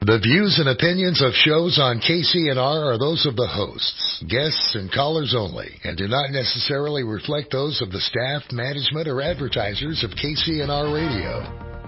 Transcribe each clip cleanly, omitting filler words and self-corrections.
The views and opinions of shows on KCNR are those of the hosts, guests, and callers only, and do not necessarily reflect those of the staff, management, or advertisers of KCNR Radio.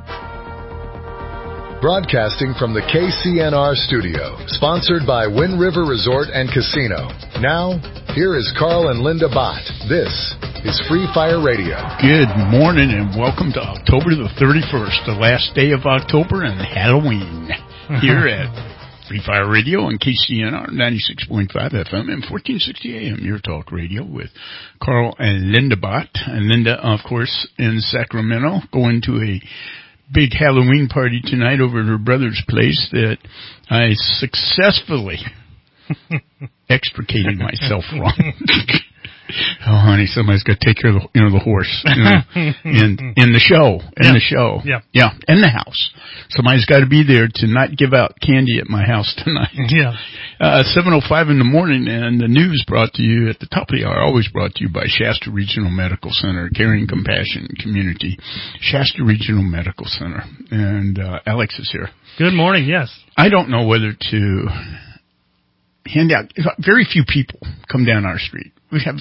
Broadcasting from the KCNR studio, sponsored by Wind River Resort and Casino. Now, here is Carl and Linda Bott. This is Free Fire Radio. Good morning and welcome to October the 31st, the last day of October and Halloween. Here at Free Fire Radio on KCNR 96.5 FM and 1460 AM, your talk radio with Carl and Linda Bott. And Linda, of course, in Sacramento, going to a big Halloween party tonight over at her brother's place that I successfully extricated myself from. Oh, honey, somebody's got to take care of the horse, in the show, yeah, in the house. Somebody's got to be there to not give out candy at my house tonight. Yeah. 7:05 in the morning, and the news brought to you at the top of the hour, always brought to you by Shasta Regional Medical Center, Caring Compassion Community, Shasta Regional Medical Center, and Alex is here. Good morning. Yes. I don't know whether to hand out. Very few people come down our street. We have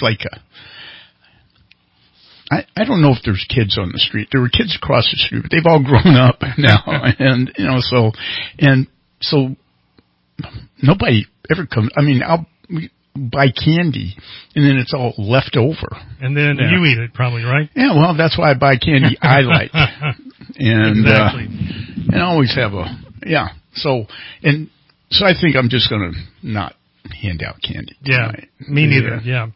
I don't know if there's kids on the street. There were kids across the street, but they've all grown up now. And, so nobody ever comes. I mean, we buy candy and then it's all left over. And then you eat it probably, right? Yeah, well, that's why I buy candy I like. And, exactly. And I always have So I think I'm just going to not hand out candy tonight. Yeah, me neither.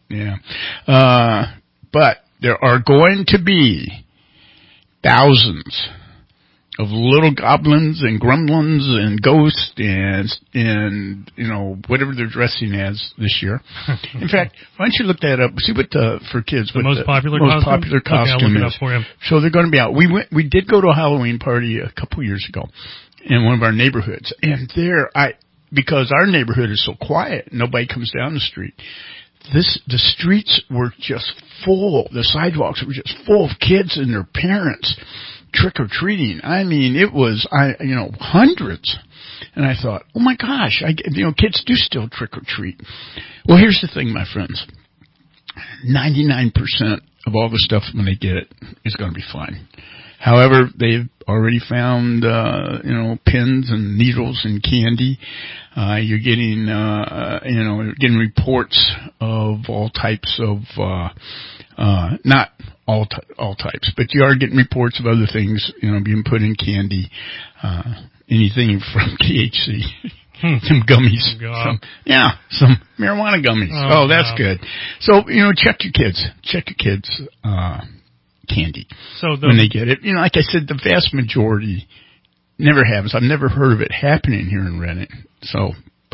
Yeah. But there are going to be thousands of little goblins and gremlins and ghosts and whatever they're dressing as this year. In fact, why don't you look that up? See what for kids the most popular costume okay, I'll look it up for you. So they're going to be out. We did go to a Halloween party a couple years ago in one of our neighborhoods, and because our neighborhood is so quiet, nobody comes down the street. The streets were just full. The sidewalks were just full of kids and their parents trick-or-treating. I mean, it was, hundreds. And I thought, oh my gosh, kids do still trick-or-treat. Well, here's the thing, my friends. 99% of all the stuff when they get it is going to be fine. However, they've already found, pins and needles and candy. You're getting reports of all types of, not all types, but you are getting reports of other things, being put in candy, anything from THC, some gummies, some marijuana gummies. Oh, that's good. So, check your kids, candy when they get it. Like I said, the vast majority never happens. I've never heard of it happening here in Redding. So,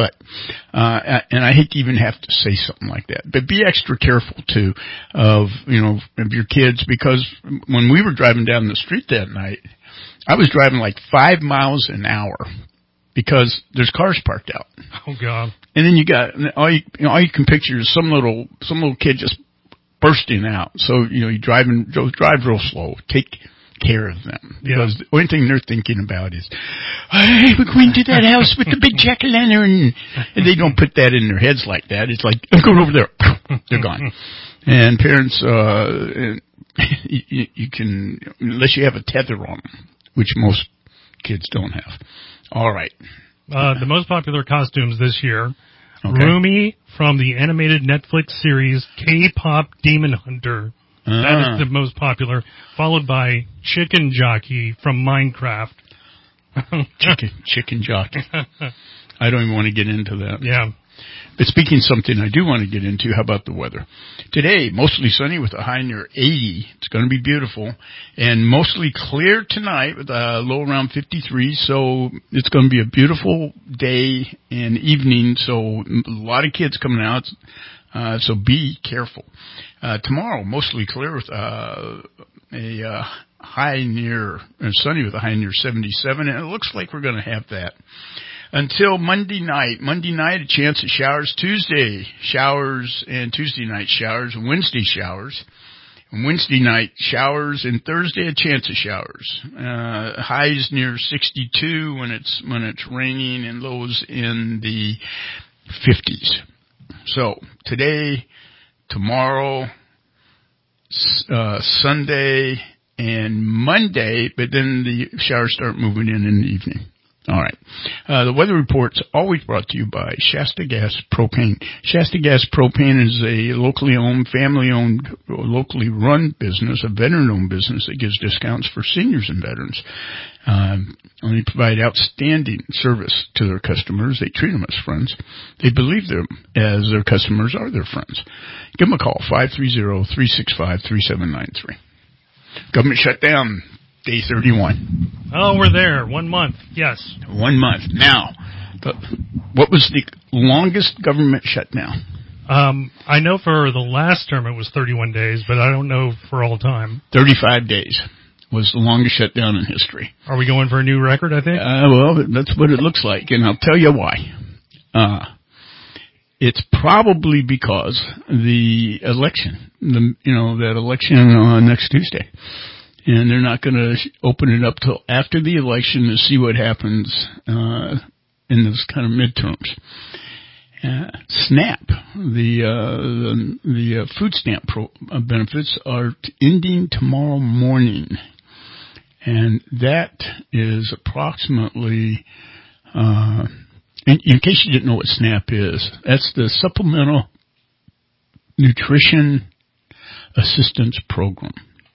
and I hate to even have to say something like that, but be extra careful too of your kids, because when we were driving down the street that night, I was driving like 5 miles an hour because there's cars parked out. Oh God. And then you got all you can picture is some little kid just bursting out. So, you drive real slow. Take care of them. Because the only thing they're thinking about is, hey, we're going to that house with the big jack-o'-lantern. And they don't put that in their heads like that. It's like, I'm going over there. They're gone. And parents, you can, unless you have a tether on them, which most kids don't have. All right. The most popular costumes this year. Okay. Rumi from the animated Netflix series K-Pop Demon Hunter. That is the most popular, followed by Chicken Jockey from Minecraft. Chicken Jockey. I don't even want to get into that. Yeah. But speaking of something I do want to get into, how about the weather? Today, mostly sunny with a high near 80. It's going to be beautiful. And mostly clear tonight with a low around 53. So it's going to be a beautiful day and evening. So a lot of kids coming out. So be careful. Tomorrow, mostly clear with a high near, sunny with a high near 77. And it looks like we're going to have that until Monday night. Monday night, a chance of showers. Tuesday, showers, and Tuesday night showers, and Wednesday showers. Wednesday night, showers, and Thursday a chance of showers. Highs near 62 when it's raining, and lows in the 50s. So today, tomorrow, Sunday, and Monday, but then the showers start moving in the evening. All right. The weather report's always brought to you by Shasta Gas Propane. Shasta Gas Propane is a locally owned, family-owned, locally run business, a veteran-owned business that gives discounts for seniors and veterans. They provide outstanding service to their customers. They treat them as friends. They believe them as their customers are their friends. Give them a call, 530-365-3793. Government shutdown. Day 31. Oh, we're there. 1 month. Yes. 1 month. Now, what was the longest government shutdown? I know for the last term it was 31 days, but I don't know for all time. 35 days was the longest shutdown in history. Are we going for a new record, I think? Well, that's what it looks like, and I'll tell you why. It's probably because the election, that election next Tuesday. And they're not going to open it up till after the election to see what happens in those kind of midterms. SNAP, the food stamp benefits are ending tomorrow morning, and that is approximately. In case you didn't know what SNAP is, that's the Supplemental Nutrition Assistance Program.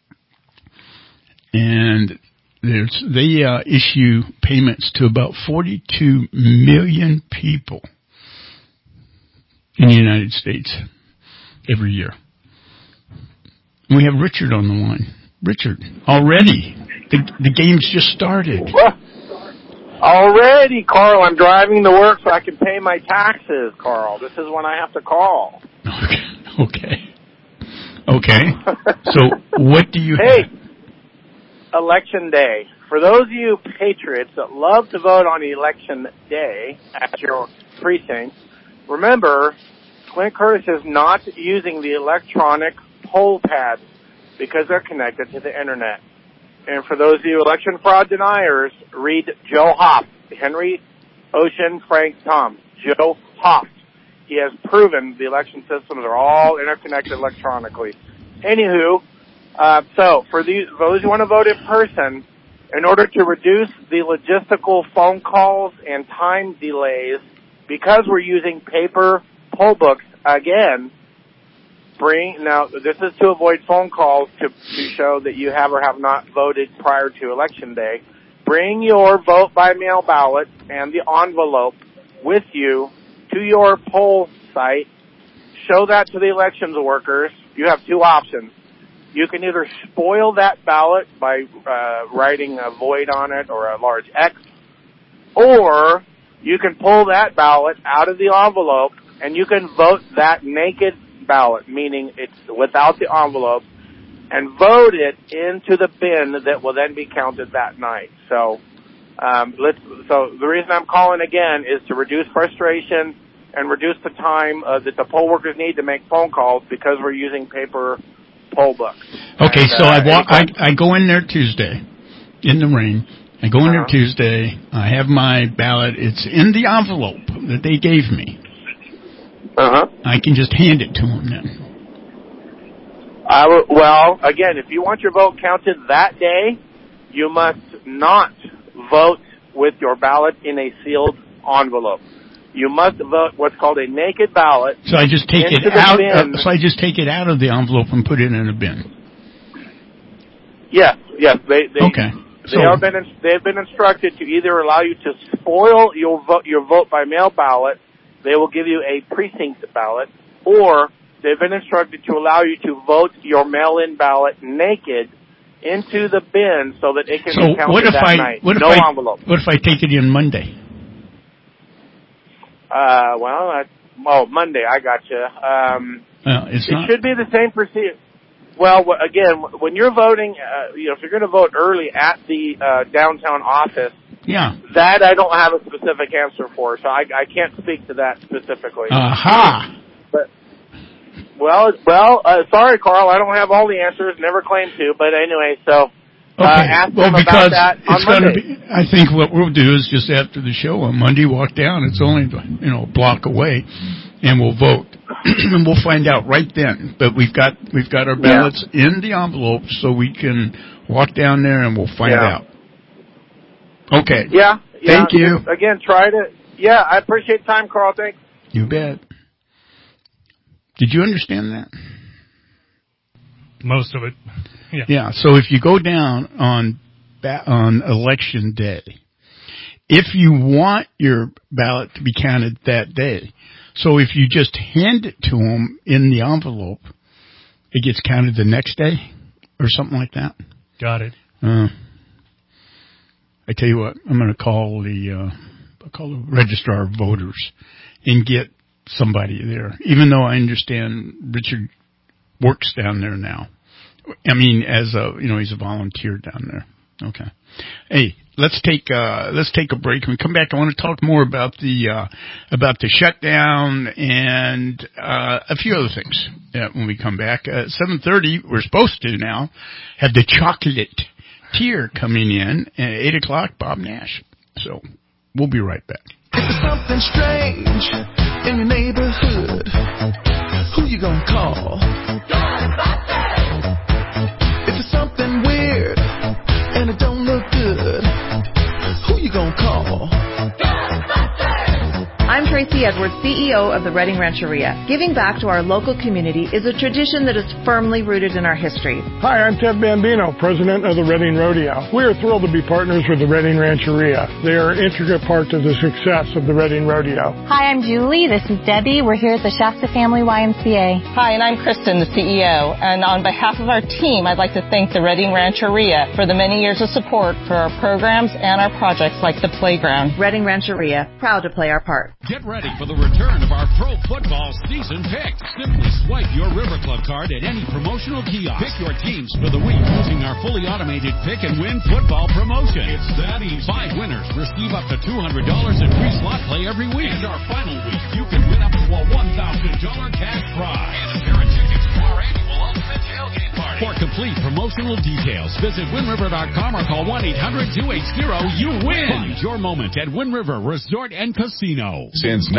And they issue payments to about 42 million people in the United States every year. We have Richard on the line. Richard, already. The game's just started. Already, Carl. I'm driving to work so I can pay my taxes, Carl. This is when I have to call. Okay. So what do you have? Election day. For those of you patriots that love to vote on election day at your precinct, remember, Clint Curtis is not using the electronic poll pads because they're connected to the internet. And for those of you election fraud deniers, read Joe Hoft, Henry Ocean Frank Tom. Joe Hoft. He has proven the election systems are all interconnected electronically. Anywho, so for those who want to vote in person, in order to reduce the logistical phone calls and time delays, because we're using paper poll books again, now this is to avoid phone calls to show that you have or have not voted prior to election day. Bring your vote by mail ballot and the envelope with you to your poll site. Show that to the elections workers. You have two options. You can either spoil that ballot by writing a void on it or a large X, or you can pull that ballot out of the envelope and you can vote that naked ballot, meaning it's without the envelope, and vote it into the bin that will then be counted that night. So, so the reason I'm calling again is to reduce frustration and reduce the time that the poll workers need to make phone calls because we're using paper poll books. Okay, and, so I go in there Tuesday in the rain. I go in there Tuesday. I have my ballot. It's in the envelope that they gave me. I can just hand it to them then. Well, again, if you want your vote counted that day, you must not vote with your ballot in a sealed envelope. You must vote what's called a naked ballot. So I just take it out. So I just take it out of the envelope and put it in a bin. Yes. Okay. They've been instructed to either allow you to spoil your vote by mail ballot. They will give you a precinct ballot, or they've been instructed to allow you to vote your mail-in ballot naked into the bin so that it can be counted that night. Envelope. What if I take it in Monday? Monday, I gotcha. It should be the same procedure. Well, again, when you're voting, if you're going to vote early at the downtown office, that I don't have a specific answer for, so I can't speak to that specifically. Sorry, Carl, I don't have all the answers. Never claimed to, but anyway, so ask them about that on Monday. I think what we'll do is just after the show on Monday, walk down. It's only a block away, and we'll vote, and we'll find out right then. But we've got our ballots in the envelope, so we can walk down there and we'll find out. Okay. Yeah. Thank you. Again, try to. Yeah, I appreciate the time, Carl. Thanks. You bet. Did you understand that? Most of it. Yeah. Yeah. So if you go down on election day, if you want your ballot to be counted that day, so if you just hand it to them in the envelope, it gets counted the next day or something like that. Got it. I tell you what, I'm going to call the registrar of voters and get somebody there, even though I understand Richard works down there now. I mean, as he's a volunteer down there. Okay. Hey, let's take a break. When we come back, I want to talk more about the shutdown and a few other things. When we come back at 7:30, we're supposed to now have the chocolate tier coming in at 8:00. Bob Nash. So we'll be right back. If there's something strange in your neighborhood, who you gonna call? If it's something weird and it don't look good, who you gonna call? I'm Tracy Edwards, CEO of the Redding Rancheria. Giving back to our local community is a tradition that is firmly rooted in our history. Hi, I'm Ted Bambino, president of the Redding Rodeo. We are thrilled to be partners with the Redding Rancheria. They are an intricate part of the success of the Redding Rodeo. Hi, I'm Julie. This is Debbie. We're here at the Shasta Family YMCA. Hi, and I'm Kristen, the CEO. And on behalf of our team, I'd like to thank the Redding Rancheria for the many years of support for our programs and our projects like the playground. Redding Rancheria, proud to play our part. Get ready for the return of our pro football season picks. Simply swipe your River Club card at any promotional kiosk. Pick your teams for the week using our fully automated pick and win football promotion. It's that easy. 5 winners receive up to $200 in free slot play every week. And our final week, you can win up to a $1,000 cash prize. And a pair of tickets to our annual Ultimate Tailgate Party. For complete promotional details, visit WindRiver.com or call 1-800-280-YOU-WIN. Find your moment at Wind River Resort and Casino. Since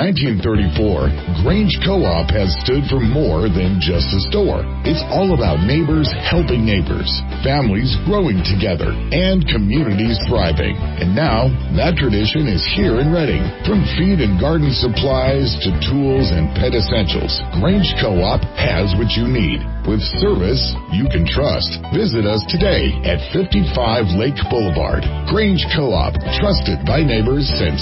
1934, Grange Co-op has stood for more than just a store. It's all about neighbors helping neighbors, families growing together, and communities thriving. And now, that tradition is here in Redding. From feed and garden supplies to tools and pet essentials, Grange Co-op has what you need. With service you can trust. Visit us today at 55 Lake Boulevard. Grange Co-op, trusted by neighbors since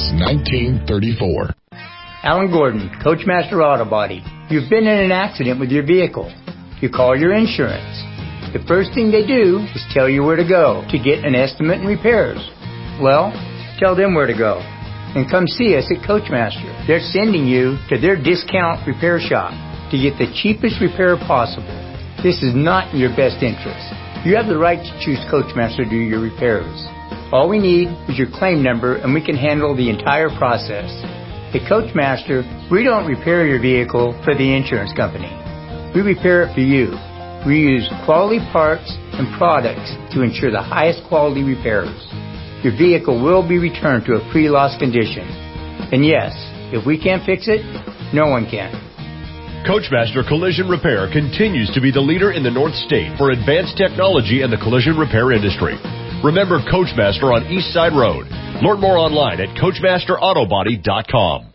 1934. Alan Gordon, Coachmaster Auto Body. You've been in an accident with your vehicle. You call your insurance. The first thing they do is tell you where to go to get an estimate and repairs. Well, tell them where to go. And come see us at Coachmaster. They're sending you to their discount repair shop to get the cheapest repair possible. This is not in your best interest. You have the right to choose Coachmaster to do your repairs. All we need is your claim number and we can handle the entire process. At Coachmaster, we don't repair your vehicle for the insurance company. We repair it for you. We use quality parts and products to ensure the highest quality repairs. Your vehicle will be returned to a pre-loss condition. And yes, if we can't fix it, no one can. Coachmaster Collision Repair continues to be the leader in the North State for advanced technology in the collision repair industry. Remember Coachmaster on East Side Road. Learn more online at CoachmasterAutobody.com.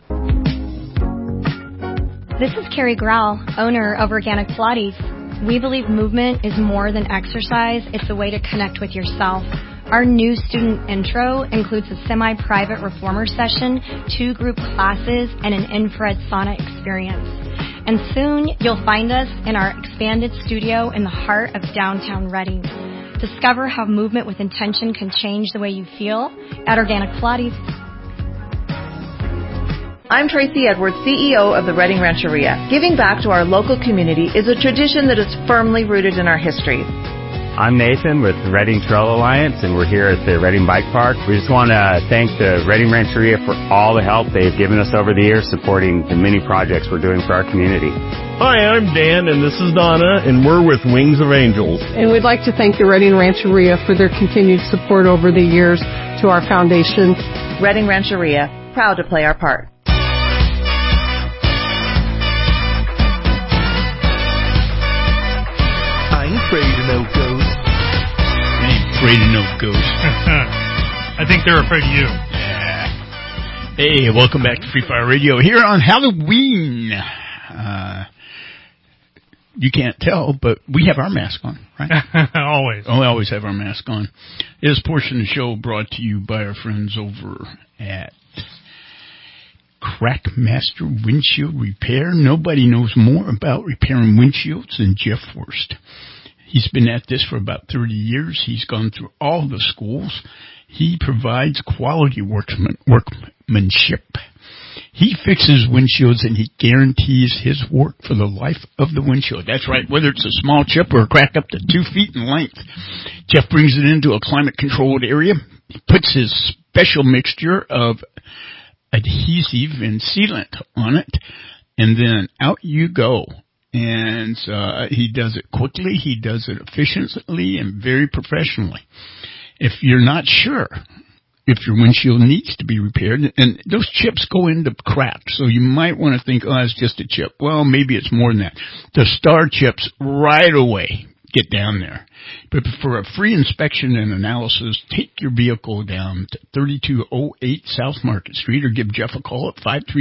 This is Carrie Grau, owner of Organic Pilates. We believe movement is more than exercise. It's a way to connect with yourself. Our new student intro includes a semi-private reformer session, 2 group classes, and an infrared sauna experience. And soon you'll find us in our expanded studio in the heart of downtown Redding. Discover how movement with intention can change the way you feel at Organic Pilates. I'm Tracy Edwards, CEO of the Redding Rancheria. Giving back to our local community is a tradition that is firmly rooted in our history. I'm Nathan with the Reading Trail Alliance, and we're here at the Reading Bike Park. We just want to thank the Reading Rancheria for all the help they've given us over the years supporting the many projects we're doing for our community. Hi, I'm Dan, and this is Donna, and we're with Wings of Angels. And we'd like to thank the Reading Rancheria for their continued support over the years to our foundation. Reading Rancheria, proud to play our part. I ain't afraid of no ghosts. I ain't afraid of no ghosts. I think they're afraid of you. Yeah. Hey, welcome back to Free Fire Radio here on Halloween. You can't tell, but we have our mask on, right? Always. Oh, we always have our mask on. This portion of the show brought to you by our friends over at Crackmaster Windshield Repair. Nobody knows more about repairing windshields than Jeff Worst. He's been at this for about 30 years. He's gone through all the schools. He provides quality workmanship. He fixes windshields, and he guarantees his work for the life of the windshield. That's right, whether it's a small chip or a crack up to 2 feet in length. Jeff brings it into a climate-controlled area. He puts his special mixture of adhesive and sealant on it, and then out you go. And he does it quickly, he does it efficiently, and very professionally. If you're not sure if your windshield needs to be repaired, and those chips go into cracks, so you might want to think, oh, it's just a chip. Well, maybe it's more than that. The star chips right away get down there. But for a free inspection and analysis, take your vehicle down to 3208 South Market Street or give Jeff a call at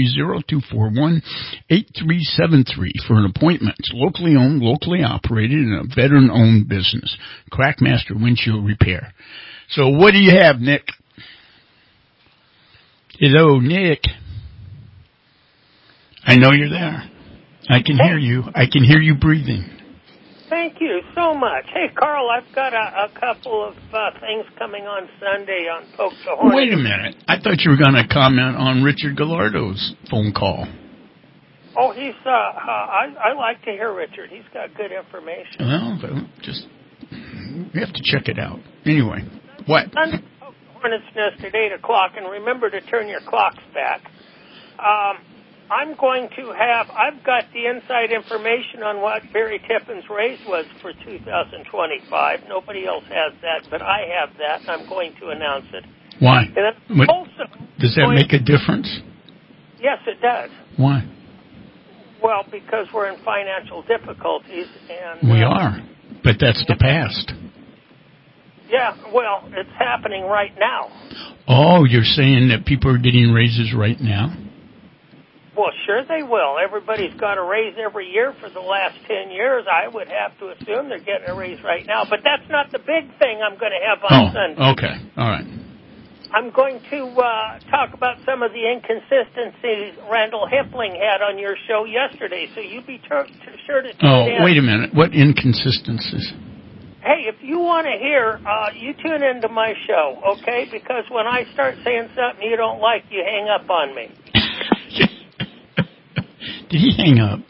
530-241-8373 for an appointment. It's locally owned, locally operated, and a veteran-owned business. Crackmaster Windshield Repair. So what do you have, Nick? Hello, Nick. I know you're there. I can hear you. I can hear you breathing. Thank you so much. Hey, Carl, I've got a couple of things coming on Sunday on Poke the Horn. Wait a minute. I thought you were going to comment on Richard Gallardo's phone call. Oh, he's, I like to hear Richard. He's got good information. Well, just, we have to check it out. Anyway, what? Sunday, Poke the Hornet's Nest at 8 o'clock, and remember to turn your clocks back. I've got the inside information on what Barry Tippin's raise was for 2025. Nobody else has that, but I have that, and I'm going to announce it. Why? Does that make a difference? Yes, it does. Why? Well, because we're in financial difficulties. And we are, but that's the past. Yeah, well, it's happening right now. Oh, you're saying that people are getting raises right now? Well, sure they will. Everybody's got a raise every year for the last 10 years. I would have to assume they're getting a raise right now. But that's not the big thing I'm going to have on Sunday. Okay. All right. I'm going to talk about some of the inconsistencies Randall Hippling had on your show yesterday. So you be sure to tune in. Oh, wait a minute. What inconsistencies? Hey, if you want to hear, you tune into my show, okay? Because when I start saying something you don't like, you hang up on me. Did he hang up?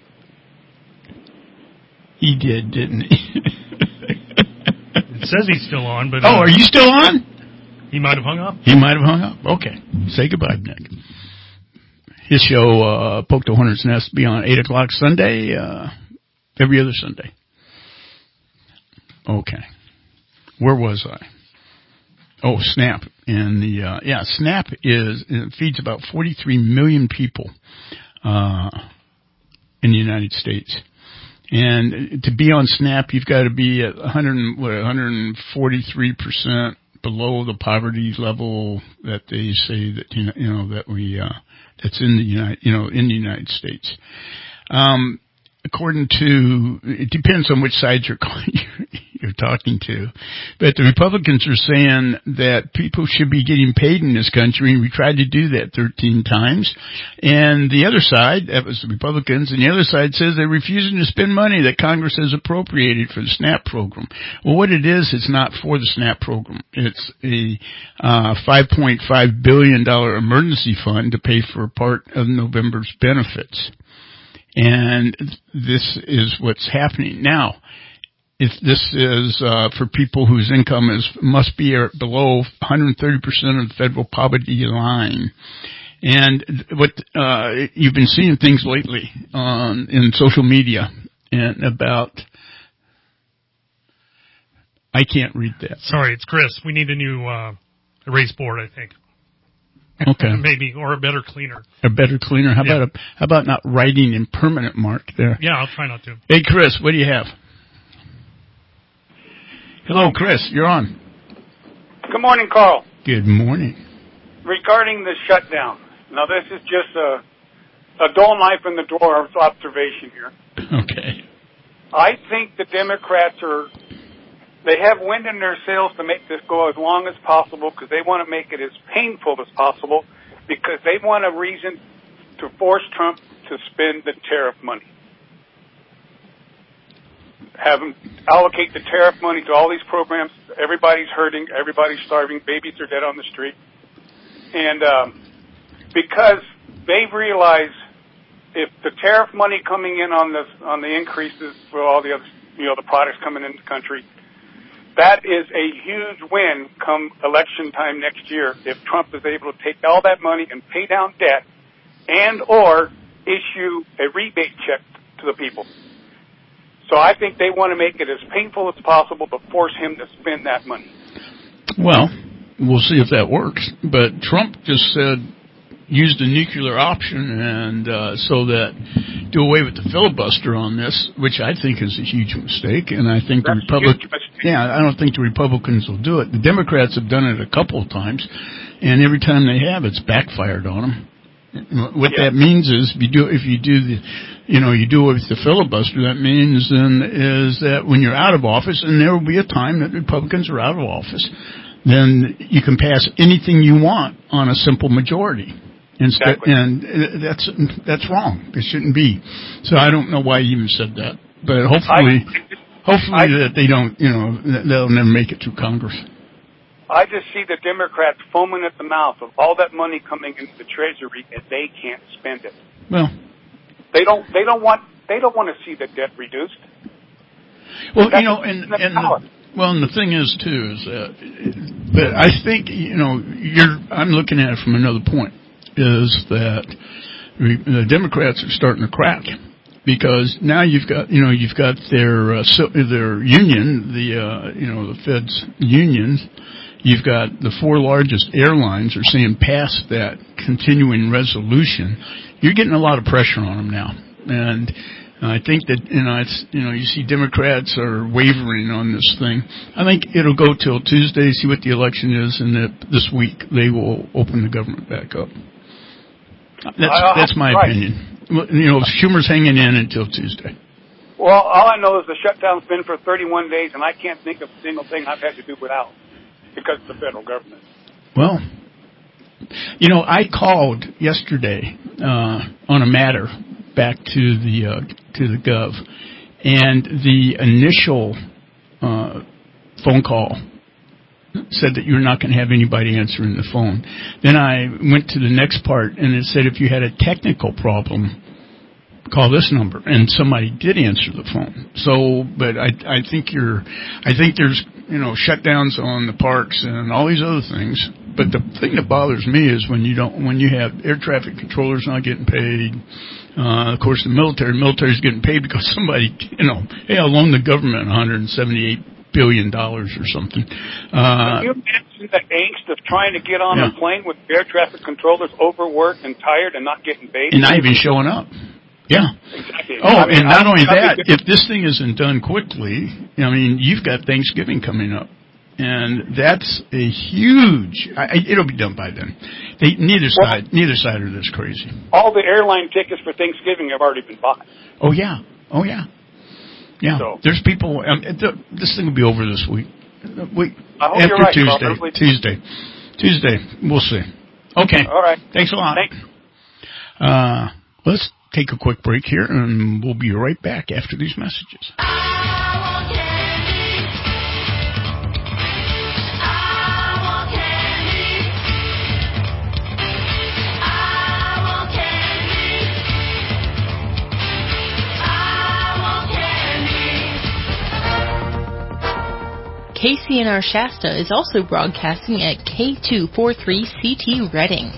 He did, didn't he? It says he's still on, but... are you still on? He might have hung up. He might have hung up. Okay. Say goodbye, Nick. His show, Poke the Hornet's Nest, be on 8 o'clock Sunday, every other Sunday. Okay. Where was I? Oh, Snap. And Snap feeds about 43 million people in the United States. And to be on Snap, you've got to be at 143% below the poverty level that they say that that's in the United States. According to, it depends on which side you're talking to, but the Republicans are saying that people should be getting paid in this country, and we tried to do that 13 times. And the other side, that was the Republicans, and the other side says they're refusing to spend money that Congress has appropriated for the SNAP program. Well, what it is, it's not for the SNAP program. It's a $5.5 billion emergency fund to pay for part of November's benefits. And this is what's happening. Now, if this is for people whose income must be below 130% of the federal poverty line. And what you've been seeing things lately in social media and about. I can't read that. Sorry, it's Chris. We need a new erase board, I think. Okay. Maybe, or a better cleaner. A better cleaner. How about not writing in permanent mark there? Yeah, I'll try not to. Hey, Chris, what do you have? Hello, Chris. You're on. Good morning, Carl. Good morning. Regarding the shutdown. Now, this is just a dull knife in the drawer observation here. Okay. I think the Democrats they have wind in their sails to make this go as long as possible because they want to make it as painful as possible because they want a reason to force Trump to spend the tariff money. Have them allocate the tariff money to all these programs. Everybody's hurting. Everybody's starving. Babies are dead on the street. And because they realize if the tariff money coming in on the increases for all the other, the products coming into the country, that is a huge win come election time next year if Trump is able to take all that money and pay down debt and or issue a rebate check to the people. So I think they want to make it as painful as possible to force him to spend that money. Well, we'll see if that works. But Trump just said use the nuclear option and so that do away with the filibuster on this, which I think is a huge mistake. And I think I don't think the Republicans will do it. The Democrats have done it a couple of times, and every time they have, it's backfired on them. What that means is you do away with the filibuster, that means then is that when you're out of office, and there will be a time that Republicans are out of office, then you can pass anything you want on a simple majority. Exactly. And that's wrong. It shouldn't be. So I don't know why you even said that, but hopefully that they don't, they'll never make it through Congress. I just see the Democrats foaming at the mouth of all that money coming into the Treasury, and they can't spend it. Well, they don't want to see the debt reduced. Well, and the thing is too is that, but I think I'm looking at it from another point. Is that the Democrats are starting to crack because now you've got their union, the Fed's unions. You've got the four largest airlines are saying pass that continuing resolution. You're getting a lot of pressure on them now, and I think that you see Democrats are wavering on this thing. I think it'll go till Tuesday, see what the election is, and that this week they will open the government back up. That's my opinion. Schumer's hanging in until Tuesday. Well, all I know is the shutdown's been for 31 days, and I can't think of a single thing I've had to do without because of the federal government. Well, I called yesterday on a matter back to the Gov, and the initial phone call said that you're not going to have anybody answering the phone. Then I went to the next part, and it said if you had a technical problem, call this number, and somebody did answer the phone. So, but I think there's shutdowns on the parks and all these other things. But the thing that bothers me is when you have air traffic controllers not getting paid. Of course, the military's getting paid because somebody loaned the government $178 billion or something. Can you imagine the angst of trying to get on a plane with air traffic controllers overworked and tired and not getting paid? And not even showing up. Yeah. Exactly. And not only that, if this thing isn't done quickly, you've got Thanksgiving coming up. And that's a huge, it'll be done by then. Neither side are this crazy. All the airline tickets for Thanksgiving have already been bought. Oh, yeah. Yeah, so, there's people. This thing will be over this week. I hope you're right, Tuesday. We'll see. Okay. All right. Thanks a lot. Thanks. Let's take a quick break here, and we'll be right back after these messages. KCNR Shasta is also broadcasting at K243CT Reading.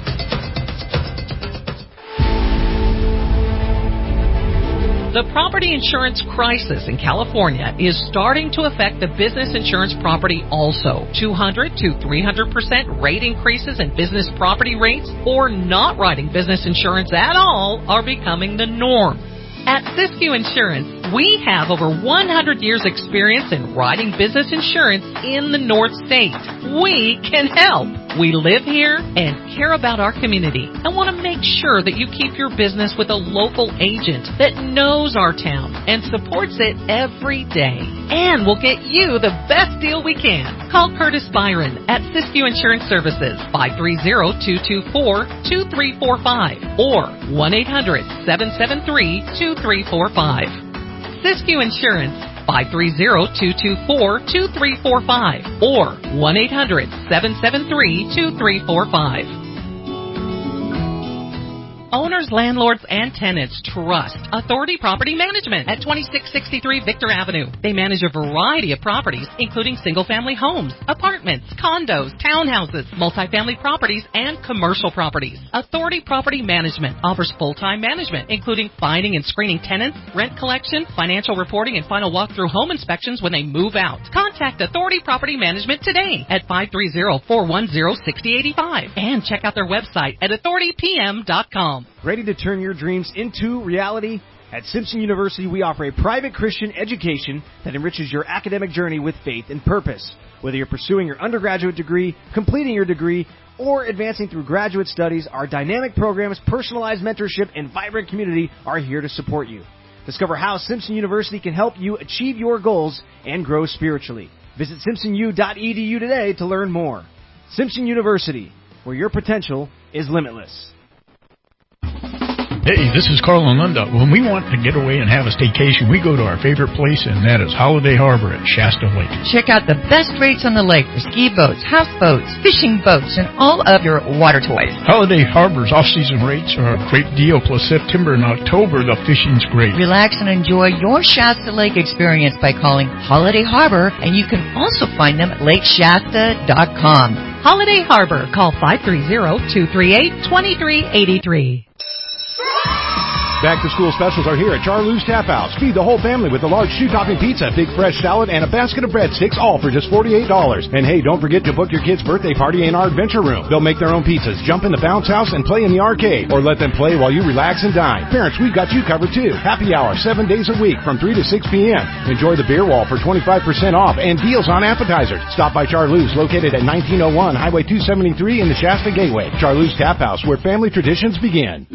The property insurance crisis in California is starting to affect the business insurance property also. 200 to 300% rate increases in business property rates or not writing business insurance at all are becoming the norm. At Siskiyou Insurance, we have over 100 years experience in writing business insurance in the North State. We can help. We live here and care about our community and want to make sure that you keep your business with a local agent that knows our town and supports it every day. And we'll get you the best deal we can. Call Curtis Byron at Siskiyou Insurance Services, 530-224-2345 or 1-800-773-2345. Siskiyou Insurance, 530-224-2345 or 1-800-773-2345. Owners, landlords, and tenants trust Authority Property Management at 2663 Victor Avenue. They manage a variety of properties, including single-family homes, apartments, condos, townhouses, multifamily properties, and commercial properties. Authority Property Management offers full-time management, including finding and screening tenants, rent collection, financial reporting, and final walkthrough home inspections when they move out. Contact Authority Property Management today at 530-410-6085 and check out their website at authoritypm.com. Ready to turn your dreams into reality? At Simpson University, we offer a private Christian education that enriches your academic journey with faith and purpose. Whether you're pursuing your undergraduate degree, completing your degree, or advancing through graduate studies, our dynamic programs, personalized mentorship, and vibrant community are here to support you. Discover how Simpson University can help you achieve your goals and grow spiritually. Visit simpsonu.edu today to learn more. Simpson University, where your potential is limitless. Hey, this is Carl and Linda. When we want to get away and have a staycation, we go to our favorite place, and that is Holiday Harbor at Shasta Lake. Check out the best rates on the lake for ski boats, houseboats, fishing boats, and all of your water toys. Holiday Harbor's off-season rates are a great deal, plus September and October, the fishing's great. Relax and enjoy your Shasta Lake experience by calling Holiday Harbor, and you can also find them at lakeshasta.com. Holiday Harbor. Call 530-238-2383. Back-to-school specials are here at Charlie's Tap House. Feed the whole family with a large shoe-topping pizza, big fresh salad, and a basket of breadsticks, all for just $48. And hey, don't forget to book your kids' birthday party in our adventure room. They'll make their own pizzas, jump in the bounce house, and play in the arcade. Or let them play while you relax and dine. Parents, we've got you covered too. Happy hour, 7 days a week from 3 to 6 p.m. Enjoy the beer wall for 25% off and deals on appetizers. Stop by Charlie's, located at 1901 Highway 273 in the Shasta Gateway. Charlie's Tap House, where family traditions begin.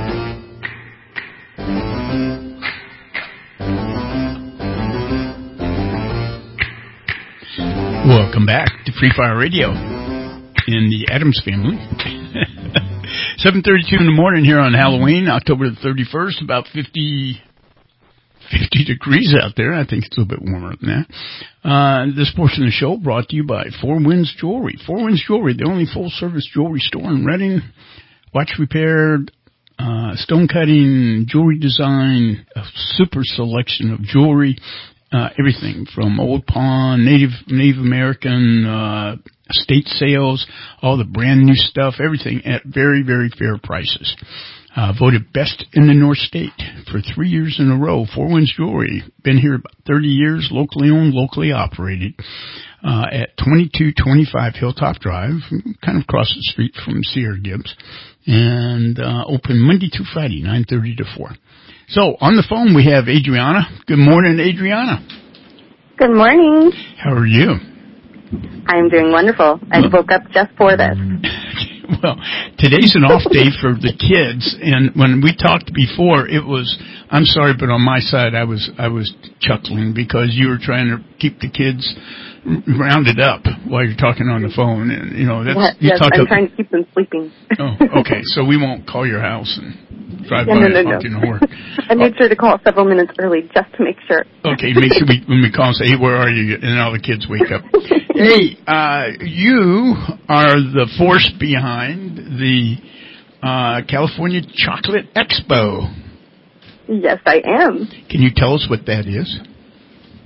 Welcome back to Free Fire Radio in the Adams family. 7:32 in the morning here on Halloween, October the 31st, about 50 degrees out there. I think it's a little bit warmer than that. This portion of the show brought to you by Four Winds Jewelry. Four Winds Jewelry, the only full-service jewelry store in Reading. Watch repair, stone cutting, jewelry design, a super selection of jewelry. Everything from old pawn, Native American, estate sales, all the brand new stuff, everything at very, very fair prices. Voted best in the North State for 3 years in a row. Four Winds Jewelry, been here about 30 years, locally owned, locally operated, at 2225 Hilltop Drive, kind of across the street from Sierra Gibbs, and open Monday through Friday, 9:30 to 4. So, on the phone we have Adriana. Good morning, Adriana. Good morning. How are you? I'm doing wonderful. I woke up just for this. Well, today's an off day for the kids, and when we talked before, it was, I'm sorry, but on my side I was chuckling because you were trying to keep the kids rounded up while you're talking on the phone, and yes, I'm trying to keep them sleeping. Oh, okay, so we won't call your house and drive by and honk in the horn. I made sure to call several minutes early just to make sure. Okay, make sure when we call and say, hey, where are you? And all the kids wake up. Hey, you are the force behind the California Chocolate Expo. Yes, I am. Can you tell us what that is?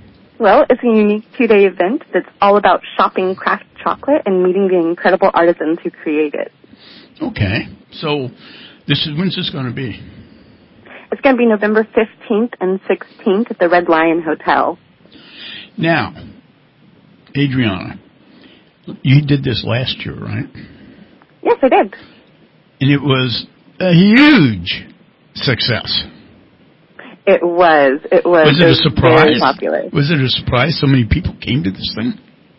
Well, it's a unique 2-day event that's all about shopping craft chocolate and meeting the incredible artisans who create it. Okay. So when's this going to be? It's going to be November 15th and 16th at the Red Lion Hotel. Now, Adriana, you did this last year, right? Yes, I did. And it was a huge success. It was. Was it a surprise? Very popular. Was it a surprise so many people came to this thing?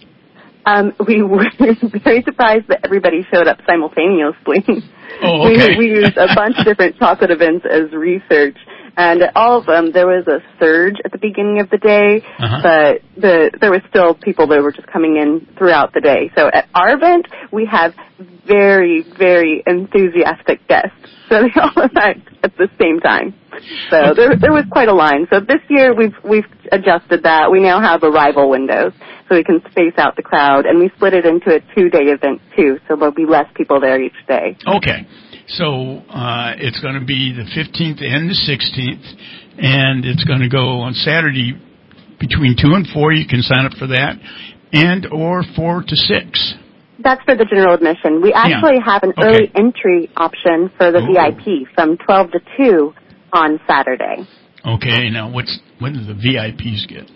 We were very surprised that everybody showed up simultaneously. Oh, okay. We used a bunch of different chocolate events as research, and at all of them there was a surge at the beginning of the day, but there was still people that were just coming in throughout the day. So at our event, we have very, very enthusiastic guests, so they all arrived at the same time. So there was quite a line. So this year we've adjusted that. We now have arrival windows, so we can space out the crowd, and we split it into a 2-day event too, so there'll be less people there each day. Okay. So it's going to be the 15th and the 16th, and it's going to go on Saturday between 2 and 4. You can sign up for that, and or 4 to 6. That's for the general admission. We actually have an early entry option for the VIP from 12 to 2 on Saturday. Okay. Now, what do the VIPs get?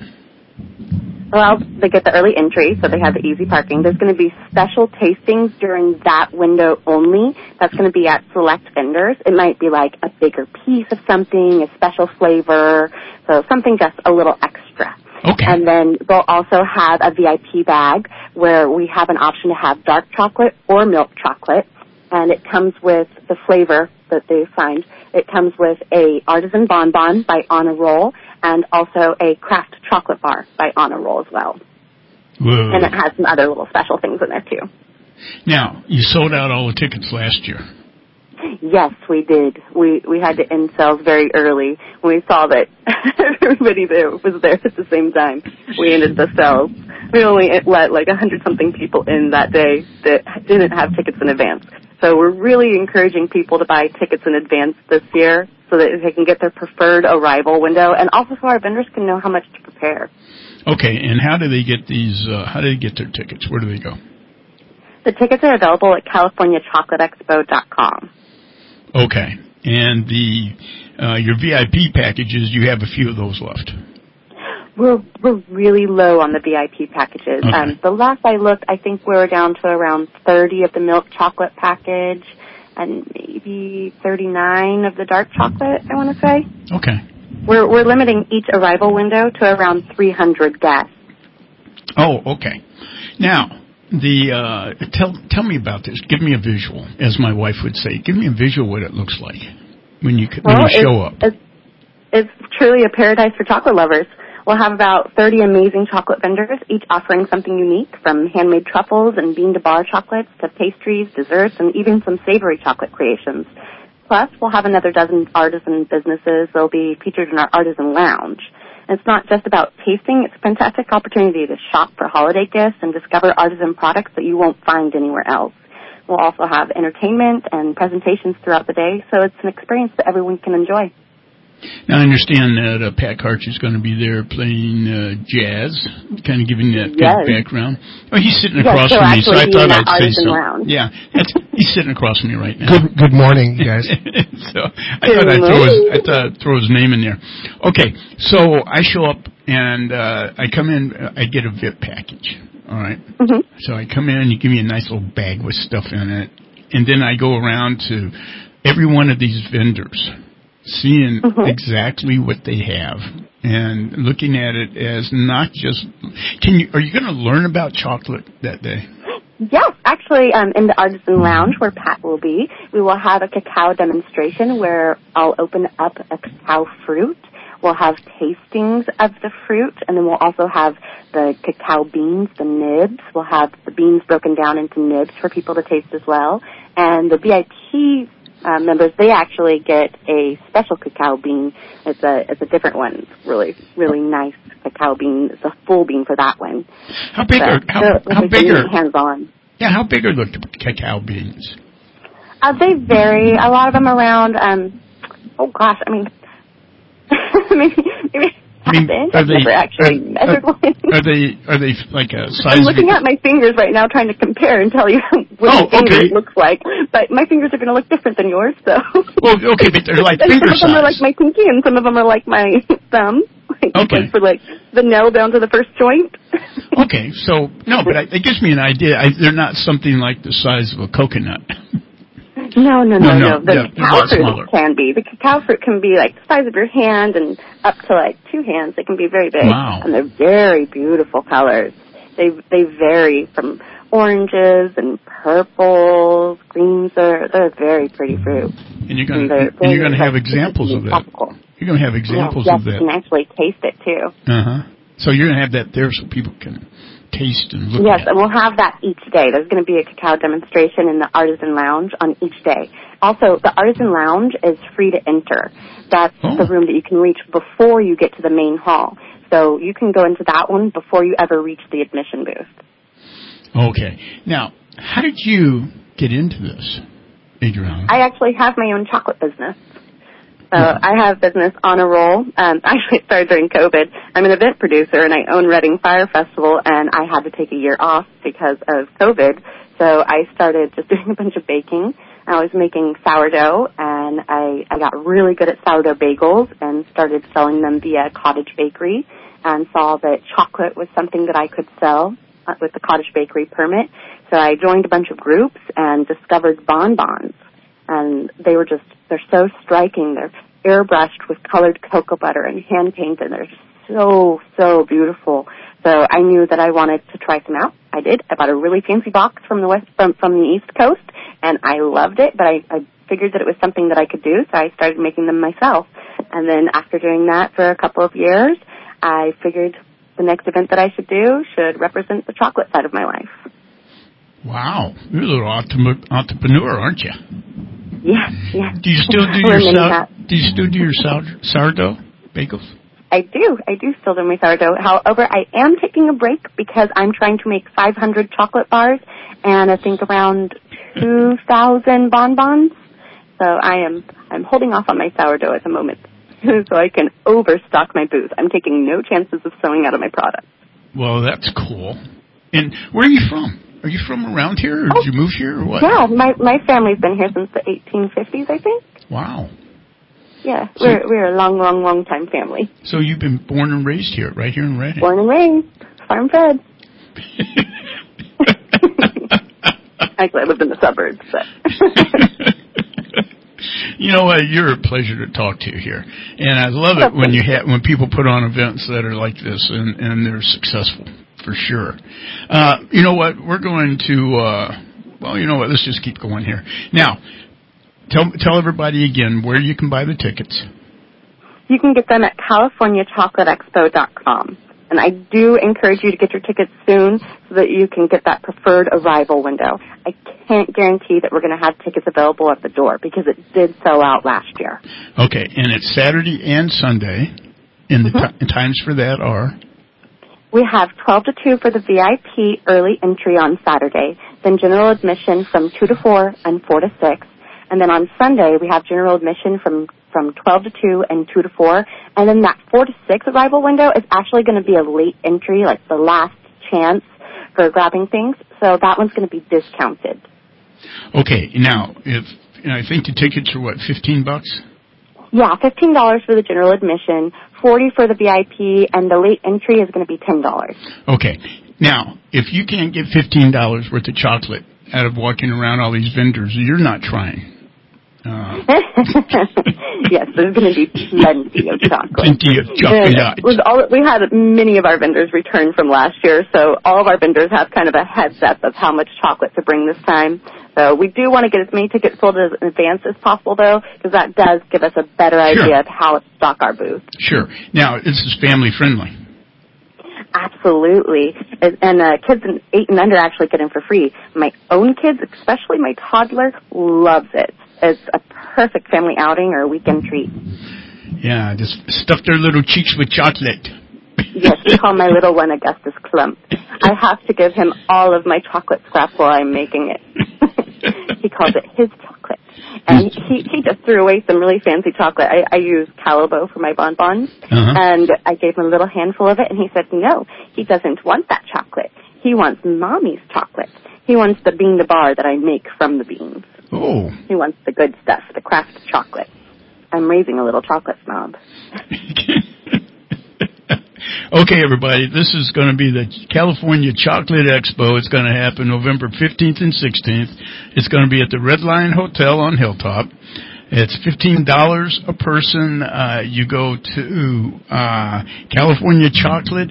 Well, they get the early entry, so they have the easy parking. There's going to be special tastings during that window only. That's going to be at select vendors. It might be like a bigger piece of something, a special flavor, so something just a little extra. Okay. And then they'll also have a VIP bag where we have an option to have dark chocolate or milk chocolate, and it comes with the flavor that they find. It comes with a artisan bonbon by Honor Roll and also a craft chocolate bar by Honor Roll as well. Whoa. And it has some other little special things in there too. Now, you sold out all the tickets last year. Yes, we did. We had to end sales very early. When we saw that everybody there was there at the same time, we ended the sales. We only let like 100-something people in that day that didn't have tickets in advance. So we're really encouraging people to buy tickets in advance this year so that they can get their preferred arrival window, and also so our vendors can know how much to prepare. Okay, and how do they get these? How do they get their tickets? Where do they go? The tickets are available at CaliforniaChocolateExpo.com. Okay, and your VIP packages, you have a few of those left. We're really low on the VIP packages. Okay. The last I looked, I think we were down to around 30 of the milk chocolate package and maybe 39 of the dark chocolate, I want to say. Okay. We're limiting each arrival window to around 300 guests. Oh, okay. Now, tell me about this. Give me a visual, as my wife would say. Give me a visual what it looks like when you show up. It's truly a paradise for chocolate lovers. We'll have about 30 amazing chocolate vendors, each offering something unique, from handmade truffles and bean-to-bar chocolates to pastries, desserts, and even some savory chocolate creations. Plus, we'll have another dozen artisan businesses that will be featured in our artisan lounge. And it's not just about tasting. It's a fantastic opportunity to shop for holiday gifts and discover artisan products that you won't find anywhere else. We'll also have entertainment and presentations throughout the day, so it's an experience that everyone can enjoy. Now, I understand that Pat Karch is going to be there playing jazz, kind of giving that good background. Oh, he's sitting across from me, so I thought I'd say something. Lounge. Yeah, he's sitting across from me right now. Good morning, guys. So I thought I'd throw his name in there. Okay, so I show up and I come in. I get a VIP package. All right. Mm-hmm. So I come in, you give me a nice little bag with stuff in it, and then I go around to every one of these vendors, seeing exactly what they have and looking at it as not just. Are you going to learn about chocolate that day? Yes, actually, in the Artisan Lounge where Pat will be, we will have a cacao demonstration where I'll open up a cacao fruit. We'll have tastings of the fruit, and then we'll also have the cacao beans, the nibs. We'll have the beans broken down into nibs for people to taste as well. And the VIP members, they actually get a special cacao bean. It's a different one. It's really, really nice cacao bean. It's a full bean for that one. How big are hands-on? Yeah, how big are the cacao beans? They vary. A lot of them around. Maybe happened. I've never actually measured one. Are they like a size? I'm looking at my fingers right now, trying to compare and tell you what my finger looks like. But my fingers are going to look different than yours, so. Well, okay, but they're like finger size. Some of them are like my pinky, and some of them are like my thumb. Like for like the nail down to the first joint. Okay, so no, but it gives me an idea. They're not something like the size of a coconut. No. The cacao fruit can be. The cacao fruit can be like the size of your hand and up to like 2 hands. They can be very big. Wow. And they're very beautiful colors. They vary from oranges and purples, greens. They're very pretty fruit. And you're going to have examples of that. Tropical. You're going to have examples of that. You can actually taste it too. So you're going to have that there so people can taste and look at it. Yes, and we'll have that each day. There's going to be a cacao demonstration in the Artisan Lounge on each day. Also, the Artisan Lounge is free to enter. That's the room that you can reach before you get to the main hall. So you can go into that one before you ever reach the admission booth. Okay. Now, how did you get into this, Adriana? I actually have my own chocolate business. So I have business on a roll. Actually, it started during COVID. I'm an event producer, and I own Reading Fire Festival, and I had to take a year off because of COVID. So I started just doing a bunch of baking. I was making sourdough, and I got really good at sourdough bagels and started selling them via Cottage Bakery and saw that chocolate was something that I could sell with the Cottage Bakery permit. So I joined a bunch of groups and discovered bonbons. And they're so striking. They're airbrushed with colored cocoa butter and hand-painted. They're so, so beautiful. So I knew that I wanted to try some out. I did. I bought a really fancy box from the East Coast, and I loved it, but I figured that it was something that I could do, so I started making them myself. And then after doing that for a couple of years, I figured the next event that I should do should represent the chocolate side of my life. Wow. You're a little entrepreneur, aren't you? Yeah. Do you still do your sourdough bagels? I do still do my sourdough. However, I am taking a break because I'm trying to make 500 chocolate bars and I think around 2,000 bonbons. So I'm holding off on my sourdough at the moment so I can overstock my booth. I'm taking no chances of selling out of my product. Well, that's cool. And where are you from? Are you from around here, or did you move here, or what? Yeah, my family's been here since the 1850s, I think. Wow. Yeah, we're a long time family. So you've been born and raised here, right here in Reading? Born and raised, farm fed. Actually, I lived in the suburbs, but. You know what? You're a pleasure to talk to here, and I love it when people put on events that are like this and they're successful. For sure. You know what? We're going to, let's just keep going here. Now, tell everybody again where you can buy the tickets. You can get them at CaliforniaChocolateExpo.com. And I do encourage you to get your tickets soon so that you can get that preferred arrival window. I can't guarantee that we're going to have tickets available at the door because it did sell out last year. Okay, and it's Saturday and Sunday, and the times for that are? We have 12 to 2 for the VIP early entry on Saturday, then general admission from 2 to 4 and 4 to 6. And then on Sunday, we have general admission from 12 to 2 and 2 to 4. And then that 4 to 6 arrival window is actually going to be a late entry, like the last chance for grabbing things. So that one's going to be discounted. Okay. Now, I think the tickets are, $15? Yeah, $15 for the general admission, $40 for the VIP, and the late entry is going to be $10. Okay. Now, if you can't get $15 worth of chocolate out of walking around all these vendors, you're not trying. Yes, there's going to be plenty of chocolate. Plenty of chocolate. We had many of our vendors return from last year, so all of our vendors have kind of a heads up of how much chocolate to bring this time. So we do want to get as many tickets sold in advance as possible, though, because that does give us a better idea of how to stock our booth. Sure. Now, this is family friendly. Absolutely. And kids 8 and under actually get in for free. My own kids, especially my toddler, loves it. It's a perfect family outing or a weekend treat. Yeah, just stuff their little cheeks with chocolate. Yes, we call my little one Augustus Clump. I have to give him all of my chocolate scrap while I'm making it. He calls it his chocolate. And he just threw away some really fancy chocolate. I use Calibo for my bonbons, and I gave him a little handful of it, and he said no, he doesn't want that chocolate. He wants Mommy's chocolate. He wants the bean to bar that I make from the beans. Oh. He wants the good stuff, the craft chocolate. I'm raising a little chocolate snob. Okay, everybody, this is going to be the California Chocolate Expo. It's going to happen November 15th and 16th. It's going to be at the Red Lion Hotel on Hilltop. It's $15 a person. You go to California Chocolate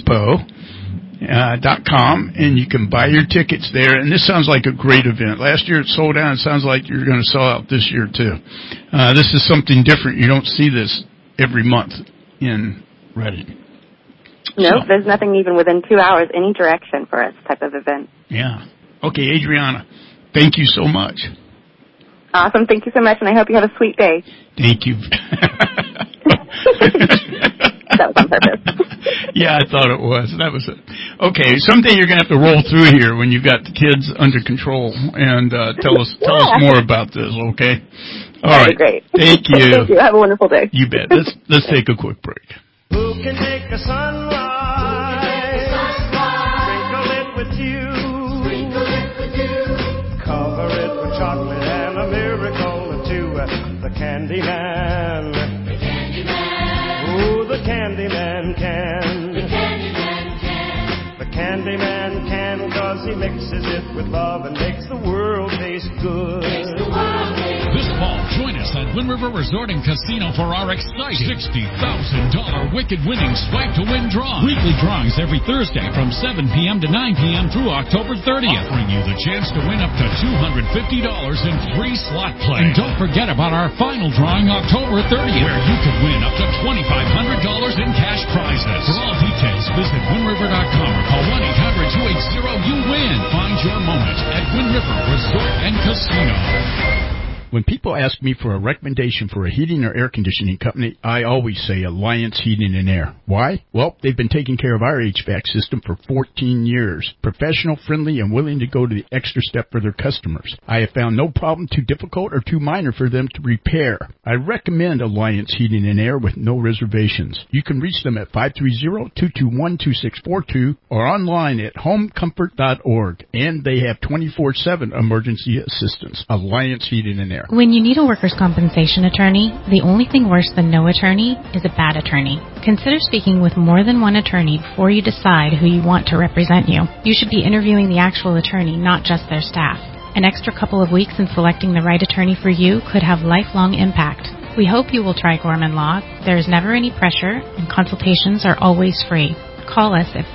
Expo.com, and you can buy your tickets there. And this sounds like a great event. Last year it sold out. It sounds like you're going to sell out this year, too. This is something different. You don't see this every month in Reading. No, there's nothing even within 2 hours, any direction for us type of event. Yeah. Okay, Adriana, thank you so much. Awesome. Thank you so much, and I hope you have a sweet day. Thank you. That was on purpose. Yeah, I thought it was. That was it. Okay, someday you're going to have to roll through here when you've got the kids under control and tell us more about this, okay? All right. Great. Thank you. Thank you. Have a wonderful day. You bet. Let's take a quick break. Who can make a sunrise? Sprinkle it with you. Cover it with chocolate and a miracle or two. The Candyman. Ooh, the Candyman can. The Candyman can, 'cause he mixes it with love and makes the world taste good. This fall, join us at Wind River Resort and Casino for our exciting $60,000 Wicked Winning Swipe to Win draw. Weekly drawings every Thursday from 7 p.m. to 9 p.m. through October 30th, offering you the chance to win up to $250 in free slot play. And don't forget about our final drawing October 30th, where you could win up to $2,500 in cash prizes. For all details, visit WindRiver.com or call 1-800-280-YOU-WIN. Find your moment at Wind River Resort and Casino. When people ask me for a recommendation for a heating or air conditioning company, I always say Alliance Heating and Air. Why? Well, they've been taking care of our HVAC system for 14 years. Professional, friendly, and willing to go to the extra step for their customers. I have found no problem too difficult or too minor for them to repair. I recommend Alliance Heating and Air with no reservations. You can reach them at 530-221-2642 or online at homecomfort.org. And they have 24/7 emergency assistance. Alliance Heating and Air. When you need a workers' compensation attorney, the only thing worse than no attorney is a bad attorney. Consider speaking with more than one attorney before you decide who you want to represent you. You should be interviewing the actual attorney, not just their staff. An extra couple of weeks in selecting the right attorney for you could have lifelong impact. We hope you will try Gorman Law. There is never any pressure, and consultations are always free. Call us at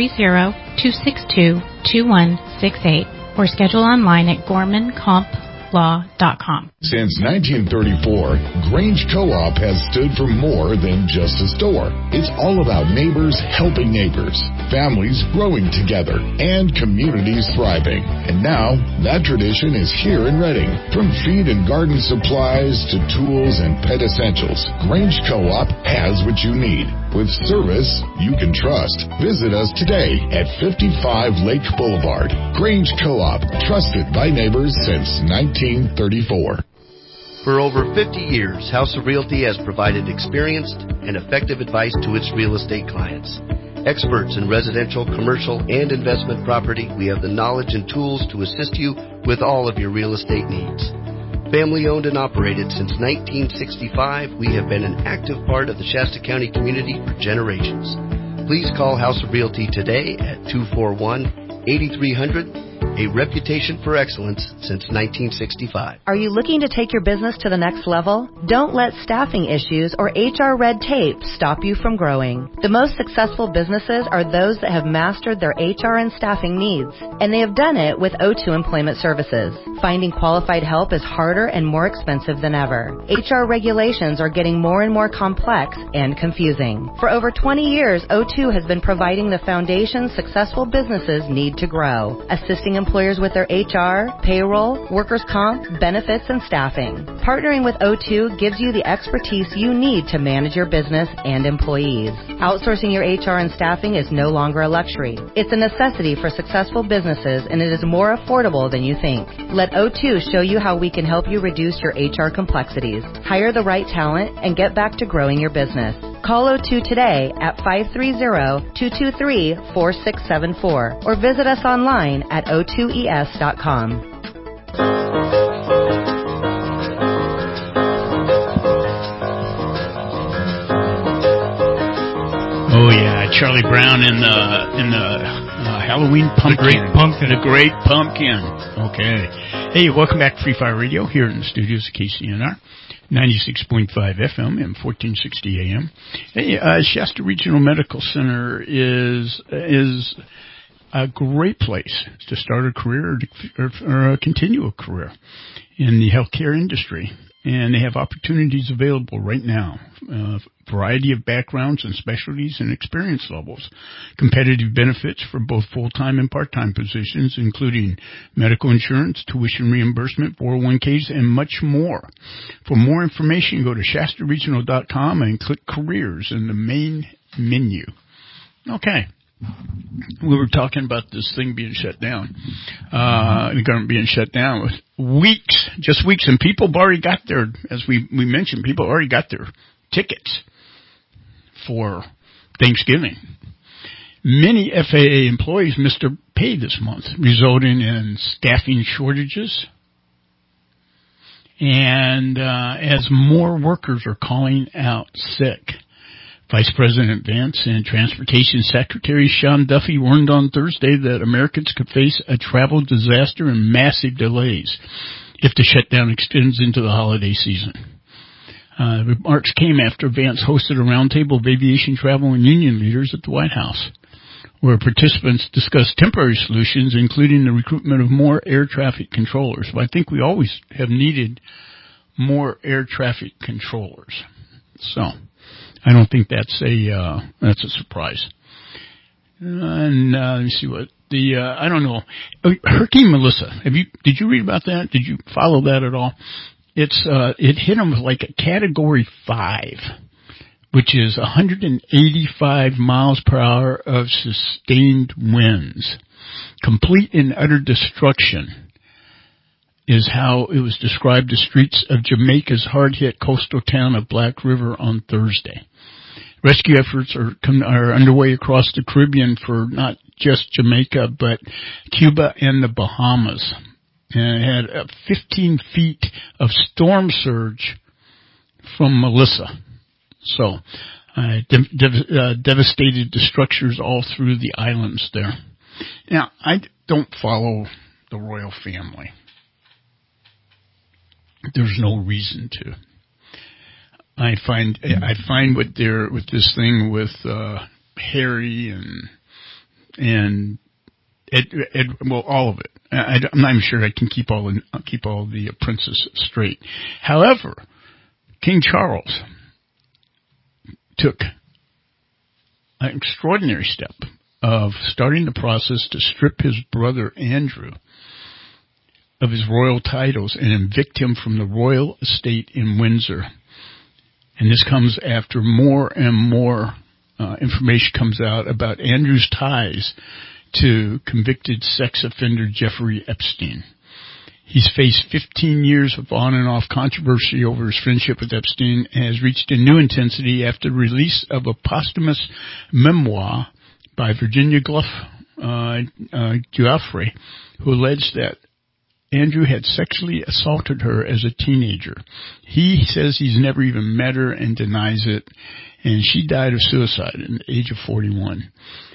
530-262-2168 or schedule online at gormancomplaw.com. Since 1934, Grange Co-op has stood for more than just a store. It's all about neighbors helping neighbors, families growing together, and communities thriving. And now, that tradition is here in Reading. From feed and garden supplies to tools and pet essentials, Grange Co-op has what you need. With service you can trust. Visit us today at 55 Lake Boulevard. Grange Co-op, trusted by neighbors since 1934. For over 50 years, House of Realty has provided experienced and effective advice to its real estate clients. Experts in residential, commercial, and investment property, we have the knowledge and tools to assist you with all of your real estate needs. Family owned and operated since 1965, we have been an active part of the Shasta County community for generations. Please call House of Realty today at 241-8300. A reputation for excellence since 1965. Are you looking to take your business to the next level? Don't let staffing issues or HR red tape stop you from growing. The most successful businesses are those that have mastered their HR and staffing needs, and they have done it with O2 Employment Services. Finding qualified help is harder and more expensive than ever. HR regulations are getting more and more complex and confusing. For over 20 years, O2 has been providing the foundation successful businesses need to grow, assisting employers with their HR, payroll, workers' comp, benefits, and staffing. Partnering with O2 gives you the expertise you need to manage your business and employees. Outsourcing your HR and staffing is no longer a luxury. It's a necessity for successful businesses, and it is more affordable than you think. Let O2 show you how we can help you reduce your HR complexities, hire the right talent, and get back to growing your business. Call O2 today at 530-223-4674 or visit us online at o2es.com. Oh yeah, Charlie Brown in the Halloween pumpkin. The Great Pumpkin. Okay. Hey, welcome back to Free Fire Radio here in the studios of KCNR. 96.5 FM and 1460 AM. Hey, Shasta Regional Medical Center is a great place to start a career or continue a career in the healthcare industry. And they have opportunities available right now. Variety of backgrounds and specialties and experience levels. Competitive benefits for both full-time and part-time positions, including medical insurance, tuition reimbursement, 401ks, and much more. For more information, go to shastaregional.com and click Careers in the main menu. Okay. We were talking about this thing being shut down, the government being shut down with just weeks, and people have already got their, as we mentioned, people already got their tickets for Thanksgiving. Many FAA employees missed their pay this month, resulting in staffing shortages, and as more workers are calling out sick. Vice President Vance and Transportation Secretary Sean Duffy warned on Thursday that Americans could face a travel disaster and massive delays if the shutdown extends into the holiday season. The remarks came after Vance hosted a roundtable of aviation travel and union leaders at the White House, where participants discussed temporary solutions, including the recruitment of more air traffic controllers. But I think we always have needed more air traffic controllers. So I don't think that's a surprise. And let me see what I don't know. Hurricane Melissa. Did you read about that? Did you follow that at all? It hit them with like a Category 5, which is 185 miles per hour of sustained winds. Complete and utter destruction is how it was described the streets of Jamaica's hard-hit coastal town of Black River on Thursday. Rescue efforts are underway across the Caribbean for not just Jamaica, but Cuba and the Bahamas. And it had 15 feet of storm surge from Melissa. So, devastated the structures all through the islands there. Now, I don't follow the royal family. There's no reason to. I find with this thing with Harry and well, all of it. I'm not even sure I can keep all the princes straight. However, King Charles took an extraordinary step of starting the process to strip his brother Andrew of his royal titles and evict him from the royal estate in Windsor. And this comes after more and more information comes out about Andrew's ties to convicted sex offender Jeffrey Epstein. He's faced 15 years of on and off controversy over his friendship with Epstein and has reached a new intensity after the release of a posthumous memoir by Virginia Giuffre, who alleged that Andrew had sexually assaulted her as a teenager. He says he's never even met her and denies it, and she died of suicide at the age of 41.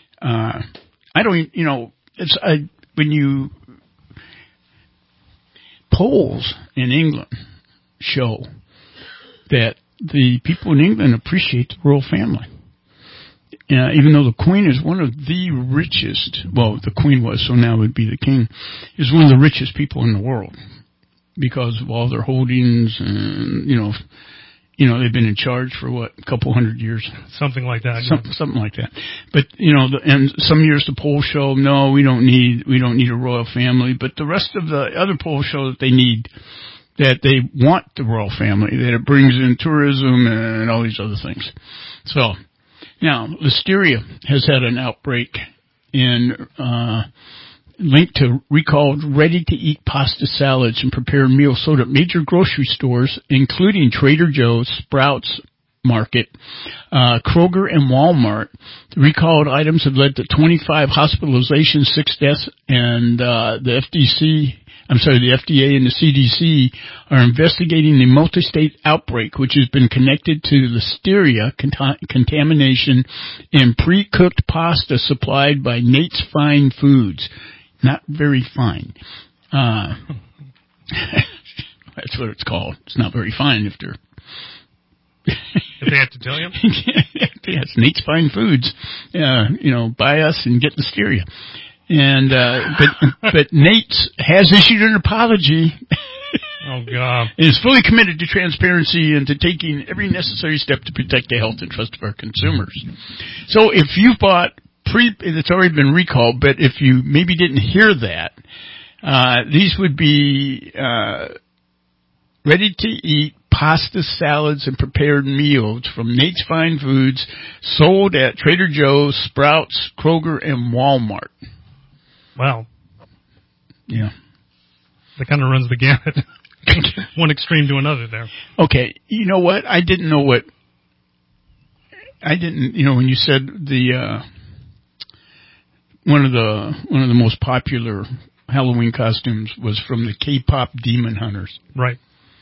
Polls in England show that the people in England appreciate the royal family. Even though the Queen is one of the richest, well, the Queen was, so now it would be the King, is one of the richest people in the world because of all their holdings and, they've been in charge for a couple hundred years. Something like that. Something like that. But, and some years the polls show, no, we don't need a royal family. But the rest of the other polls show that they want the royal family, that it brings in tourism and all these other things. So, now, Listeria has had an outbreak linked to recalled ready-to-eat pasta salads and prepared meals sold at major grocery stores, including Trader Joe's, Sprouts Market, Kroger, and Walmart. The recalled items have led to 25 hospitalizations, 6 deaths, and the FDA and the CDC are investigating the multi-state outbreak, which has been connected to Listeria contamination in pre-cooked pasta supplied by Nate's Fine Foods. Not very fine. That's what it's called. It's not very fine if they're... If they have to tell you? Yes, Nate's Fine Foods. Buy us and get Listeria. And, but Nate's has issued an apology. Oh, God. And is fully committed to transparency and to taking every necessary step to protect the health and trust of our consumers. So if you've bought it's already been recalled, but if you maybe didn't hear that, these would be, ready-to-eat pasta salads and prepared meals from Nate's Fine Foods sold at Trader Joe's, Sprouts, Kroger, and Walmart. Wow. Yeah. That kind of runs the gamut. One extreme to another there. Okay. You know what? I didn't know when you said one of the most popular Halloween costumes was from the K-pop Demon Hunters. Right.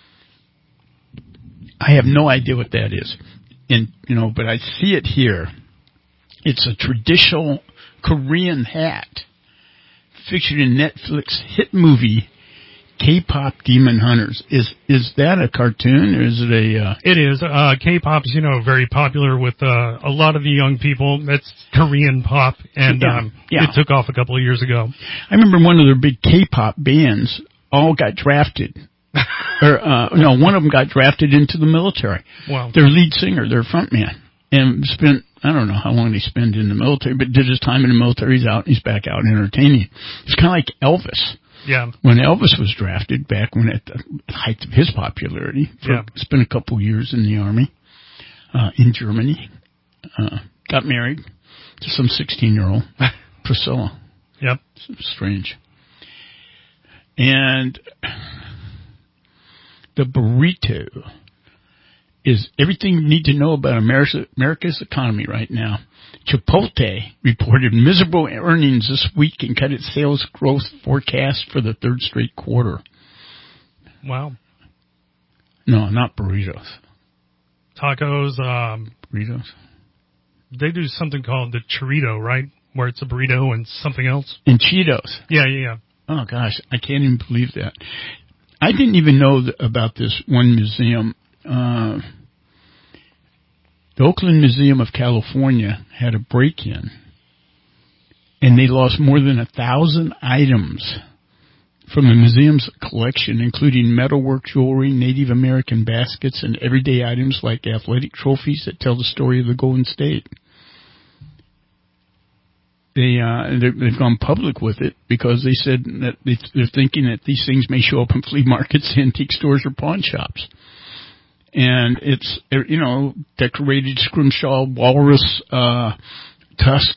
I have no idea what that is. But I see it here. It's a traditional Korean hat featured in Netflix hit movie K-pop Demon Hunters. Is that a cartoon or is it a... It is. K-pop's, very popular with a lot of the young people. That's Korean pop, and it took off a couple of years ago. I remember one of their big K-pop bands all got drafted. One of them got drafted into the military. Wow. Their lead singer, their front man, and spent, I don't know how long they spent in the military, but did his time in the military. He's out, he's back out entertaining. It's kind of like Elvis. Yeah. When Elvis was drafted, back when at the height of his popularity, spent a couple years in the army, in Germany, got married to some 16-year-old, Priscilla. Yep. Strange. And the burrito is everything you need to know about America's economy right now. Chipotle reported miserable earnings this week and cut its sales growth forecast for the third straight quarter. Wow. No, not burritos. Tacos. Burritos. They do something called the chorrito, right? Where it's a burrito and something else. And Cheetos. Yeah. Oh, gosh. I can't even believe that. I didn't even know about this one museum. The Oakland Museum of California had a break-in, and they lost more than 1,000 items from the museum's collection, including metalwork jewelry, Native American baskets, and everyday items like athletic trophies that tell the story of the Golden State. They've gone public with it because they said that they're thinking that these things may show up in flea markets, antique stores, or pawn shops. And it's, decorated scrimshaw walrus tusk.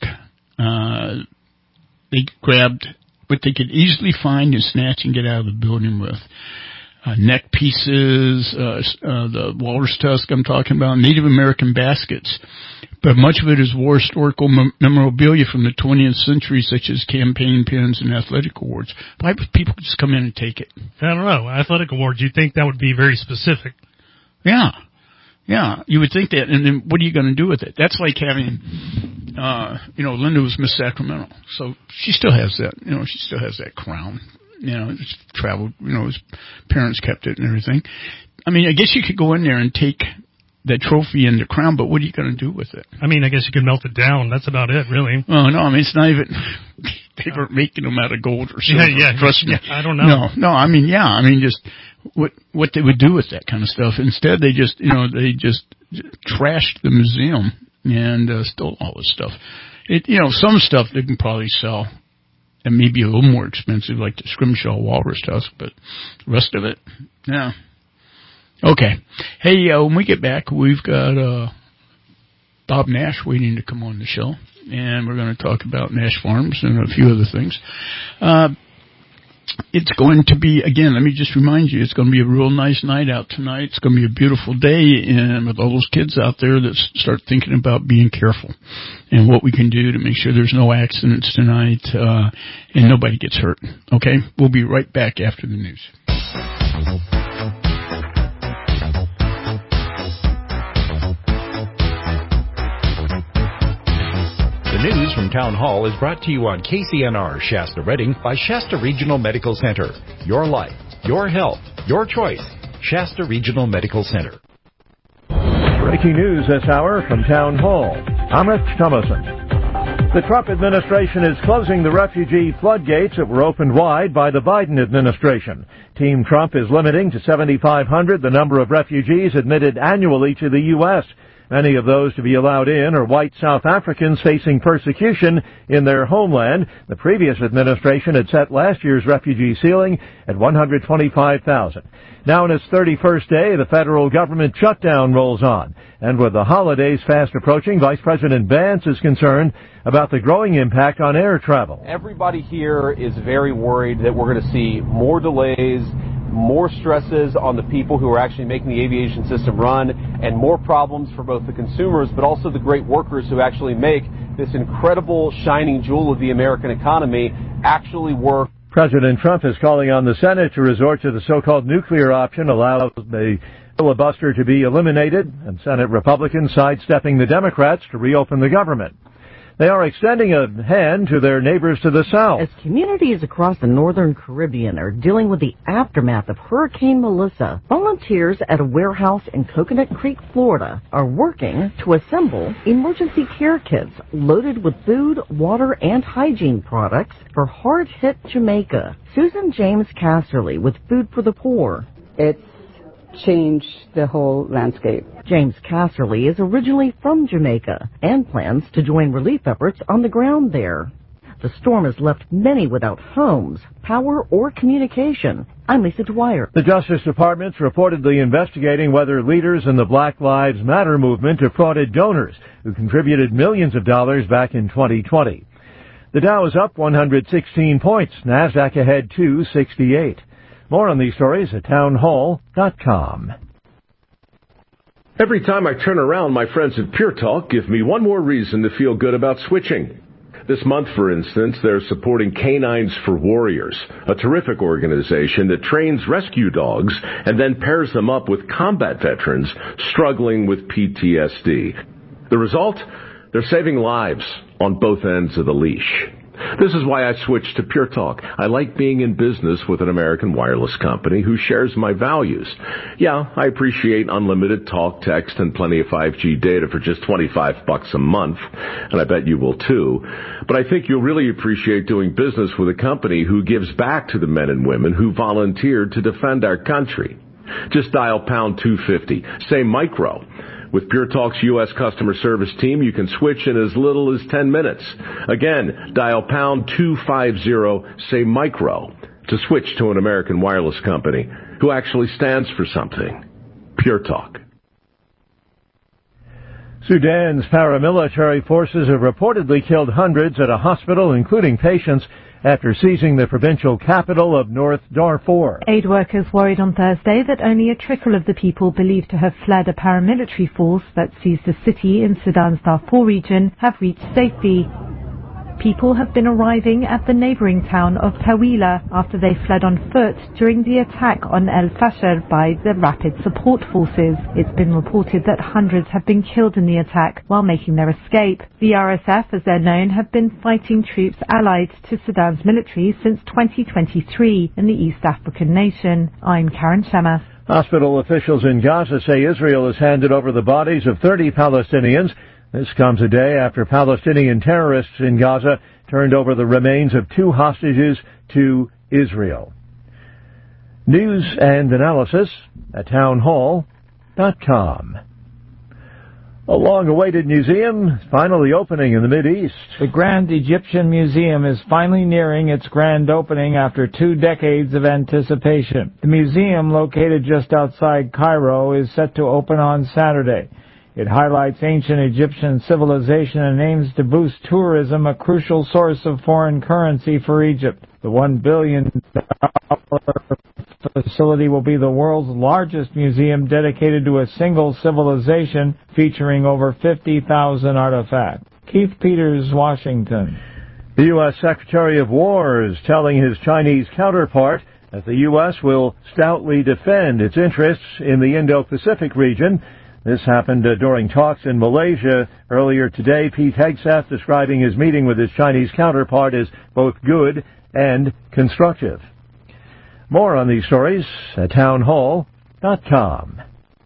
They grabbed what they could easily find and snatch and get out of the building with. Neck pieces, the walrus tusk I'm talking about, Native American baskets. But much of it is war historical memorabilia from the 20th century, such as campaign pins and athletic awards. Why would people just come in and take it? I don't know. Athletic awards, you'd think that would be very specific. Yeah, you would think that, and then what are you going to do with it? That's like having, Linda was Miss Sacramento, so she still has that, she still has that crown, it's traveled, his parents kept it and everything. I mean, I guess you could go in there and take that trophy and the crown, but what are you going to do with it? I mean, I guess you could melt it down, that's about it, really. Oh, no, I mean, it's not even, they weren't making them out of gold or silver. Yeah. Trust me. I don't know. No. I mean, just what they would do with that kind of stuff. Instead, they just trashed the museum and stole all this stuff. Some stuff they can probably sell and maybe a little more expensive, like the Scrimshaw Walrus tusk, but the rest of it, yeah. Okay. Hey, when we get back, we've got Bob Nash waiting to come on the show, and we're going to talk about Nash Farms and a few other things. It's going to be, again, let me just remind you, it's going to be a real nice night out tonight. It's going to be a beautiful day, and with all those kids out there that start thinking about being careful and what we can do to make sure there's no accidents tonight and nobody gets hurt. Okay? We'll be right back after the news. The news from Town Hall is brought to you on KCNR Shasta Redding by Shasta Regional Medical Center. Your life, your health, your choice. Shasta Regional Medical Center. Breaking news this hour from Town Hall. I'm Rich Thomason. The Trump administration is closing the refugee floodgates that were opened wide by the Biden administration. Team Trump is limiting to 7,500 the number of refugees admitted annually to the U.S. Many of those to be allowed in are white South Africans facing persecution in their homeland. The previous administration had set last year's refugee ceiling at 125,000. Now in its 31st day, the federal government shutdown rolls on. And with the holidays fast approaching, Vice President Vance is concerned about the growing impact on air travel. Everybody here is very worried that we're going to see more delays, more stresses on the people who are actually making the aviation system run, and more problems for both the consumers but also the great workers who actually make this incredible shining jewel of the American economy actually work. President Trump is calling on the Senate to resort to the so-called nuclear option, allow the filibuster to be eliminated, and Senate Republicans sidestepping the Democrats to reopen the government. They are extending a hand to their neighbors to the south. As communities across the northern Caribbean are dealing with the aftermath of Hurricane Melissa, volunteers at a warehouse in Coconut Creek, Florida, are working to assemble emergency care kits loaded with food, water, and hygiene products for hard-hit Jamaica. Susan James Casterly with Food for the Poor. It's changed the whole landscape. James Casterly is originally from Jamaica and plans to join relief efforts on the ground there. The storm has left many without homes, power, or communication. I'm Lisa Dwyer. The Justice Department's reportedly investigating whether leaders in the Black Lives Matter movement defrauded donors who contributed millions of dollars back in 2020. The Dow is up 116 points. NASDAQ ahead 268. More on these stories at townhall.com. Every time I turn around, my friends at Pure Talk give me one more reason to feel good about switching. This month, for instance, they're supporting Canines for Warriors, a terrific organization that trains rescue dogs and then pairs them up with combat veterans struggling with PTSD. The result? They're saving lives on both ends of the leash. This is why I switched to Pure Talk. I like being in business with an American wireless company who shares my values. Yeah, I appreciate unlimited talk, text, and plenty of 5G data for just $25 a month, and I bet you will too. But I think you'll really appreciate doing business with a company who gives back to the men and women who volunteered to defend our country. Just dial pound 250, say micro. With Pure Talk's U.S. customer service team, you can switch in as little as 10 minutes. Again, dial pound 250, say micro, to switch to an American wireless company who actually stands for something. Pure Talk. Sudan's paramilitary forces have reportedly killed hundreds at a hospital, including patients, after seizing the provincial capital of North Darfur. Aid workers worried on Thursday that only a trickle of the people believed to have fled a paramilitary force that seized the city in Sudan's Darfur region have reached safety. People have been arriving at the neighboring town of Tawila after they fled on foot during the attack on El Fasher by the Rapid Support Forces. It's been reported that hundreds have been killed in the attack while making their escape. The RSF, as they're known, have been fighting troops allied to Sudan's military since 2023 in the East African nation. I'm Karen Shema. Hospital officials in Gaza say Israel has handed over the bodies of 30 Palestinians This comes a day after Palestinian terrorists in Gaza turned over the remains of 2 hostages to Israel. News and analysis at townhall.com. A long-awaited museum finally opening in the Mideast. The Grand Egyptian Museum is finally nearing its grand opening after 2 decades of anticipation. The museum, located just outside Cairo, is set to open on Saturday. It highlights ancient Egyptian civilization and aims to boost tourism, a crucial source of foreign currency for Egypt. The $1 billion facility will be the world's largest museum dedicated to a single civilization, featuring over 50,000 artifacts. Keith Peters, Washington. The U.S. Secretary of War is telling his Chinese counterpart that the U.S. will stoutly defend its interests in the Indo-Pacific region. This happened during talks in Malaysia earlier today. Pete Hegseth describing his meeting with his Chinese counterpart as both good and constructive. More on these stories at townhall.com.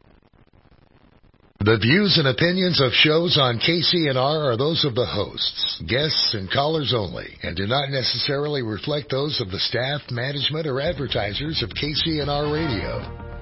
The views and opinions of shows on KCNR are those of the hosts, guests, and callers only, and do not necessarily reflect those of the staff, management, or advertisers of KCNR Radio.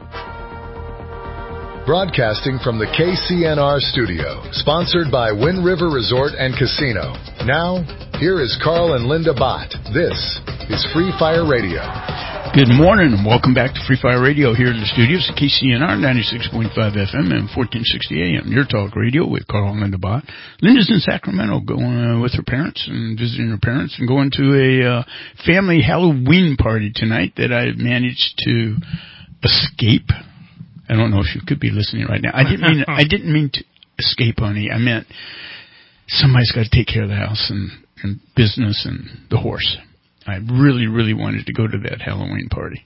Broadcasting from the KCNR studio, sponsored by Wind River Resort and Casino. Now, here is Carl and Linda Bott. This is Free Fire Radio. Good morning and welcome back to Free Fire Radio here in the studios at KCNR 96.5 FM and 1460 AM. Your talk radio with Carl and Linda Bott. Linda's in Sacramento going with her parents and visiting her parents and going to a family Halloween party tonight that I managed to escape. I don't know if you could be listening right now. I didn't mean to escape, honey. I meant somebody's got to take care of the house and business and the horse. I really, really wanted to go to that Halloween party.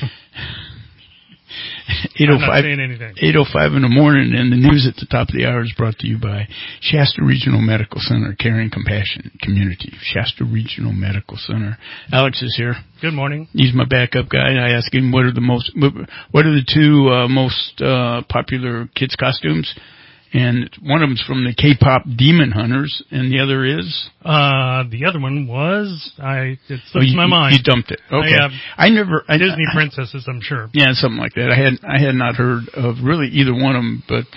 8:05 in the morning, and the news at the top of the hour is brought to you by Shasta Regional Medical Center, Caring Compassion Community. Shasta Regional Medical Center. Alex is here. Good morning. He's my backup guy. I asked him what are the 2 most popular kids' costumes. And one of them's from the K-pop Demon Hunters, and the other is? The other one was, it slipped my mind. You dumped it. Okay. Disney princesses, I'm sure. Yeah, something like that. I had not heard of really either one of them, but,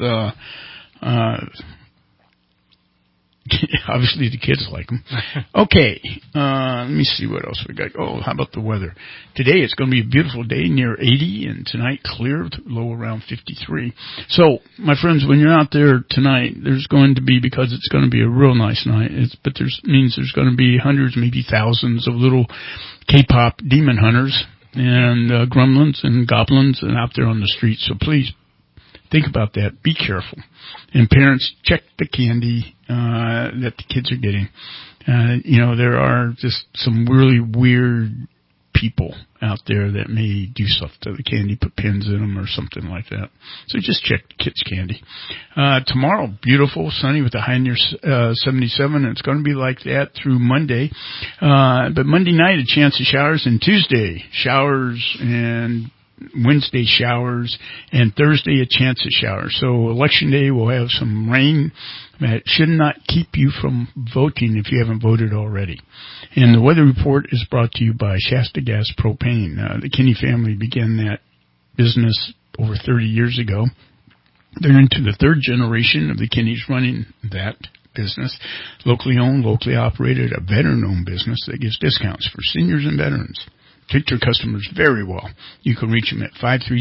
obviously the kids like them. Okay, let me see what else we got. Oh, how about the weather? Today it's going to be a beautiful day, near 80, and tonight clear, low around 53. So, my friends, when you're out there tonight, there's going to be, because it's going to be a real nice night, means there's going to be hundreds, maybe thousands of little K-pop demon hunters and gremlins and goblins and out there on the streets. So please, think about that. Be careful. And parents, check the candy that the kids are getting. There are just some really weird people out there that may do stuff to the candy, put pins in them or something like that. So just check the kids' candy. Tomorrow, beautiful, sunny with a high near 77, and it's going to be like that through Monday. But Monday night, a chance of showers, and Tuesday, showers, and Wednesday showers, and Thursday a chance of showers. So Election Day we'll have some rain that should not keep you from voting if you haven't voted already. And the weather report is brought to you by Shasta Gas Propane. The Kinney family began that business over 30 years ago. They're into the 3rd generation of the Kinneys running that business. Locally owned, locally operated, a veteran-owned business that gives discounts for seniors and veterans. Treat their customers very well. You can reach them at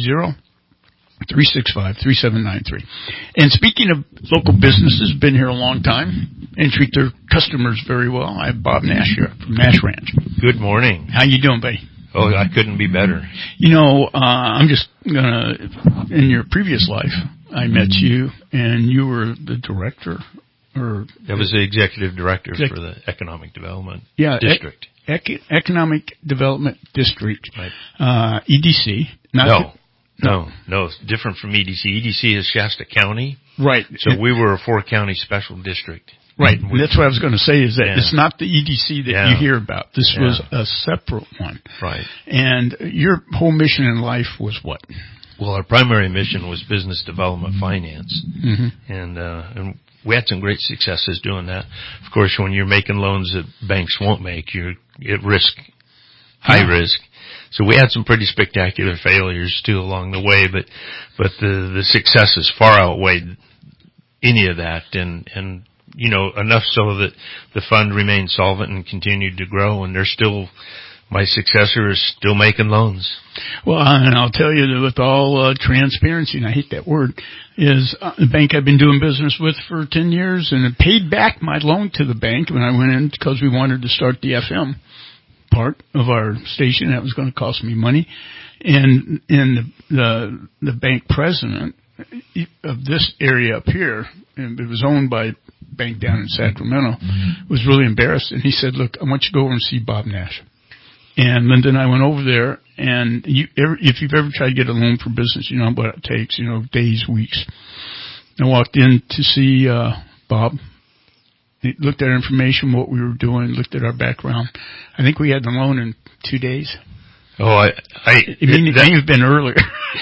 530-365-3793. And speaking of local businesses, been here a long time and treat their customers very well. I have Bob Nash here from Nash Ranch. Good morning. How you doing, buddy? Oh, I couldn't be better. I'm just gonna, in your previous life, I met you and you were the director or... I was the executive director for the Economic Development District. Economic Development District, right. EDC. No, it's different from EDC. EDC is Shasta County. Right. So we were a 4-county special district. Right. And that's what I was going to say is that it's not the EDC that you hear about. This was a separate one. Right. And your whole mission in life was what? Well, our primary mission was business development finance, and we had some great successes doing that. Of course, when you're making loans that banks won't make, you're at risk, high risk. So we had some pretty spectacular failures too along the way, but the successes far outweighed any of that, and enough so that the fund remained solvent and continued to grow, and my successor is still making loans. Well, and I'll tell you that with all transparency, and I hate that word, is the bank I've been doing business with for 10 years, and it paid back my loan to the bank when I went in because we wanted to start the FM part of our station. That was going to cost me money. And the bank president of this area up here, and it was owned by a bank down in Sacramento, was really embarrassed. And he said, look, I want you to go over and see Bob Nash. And Linda and I went over there, and if you've ever tried to get a loan for business, you know what it takes, days, weeks. I walked in to see Bob. He looked at our information, what we were doing, looked at our background. I think we had the loan in 2 days. Oh, It may have been earlier.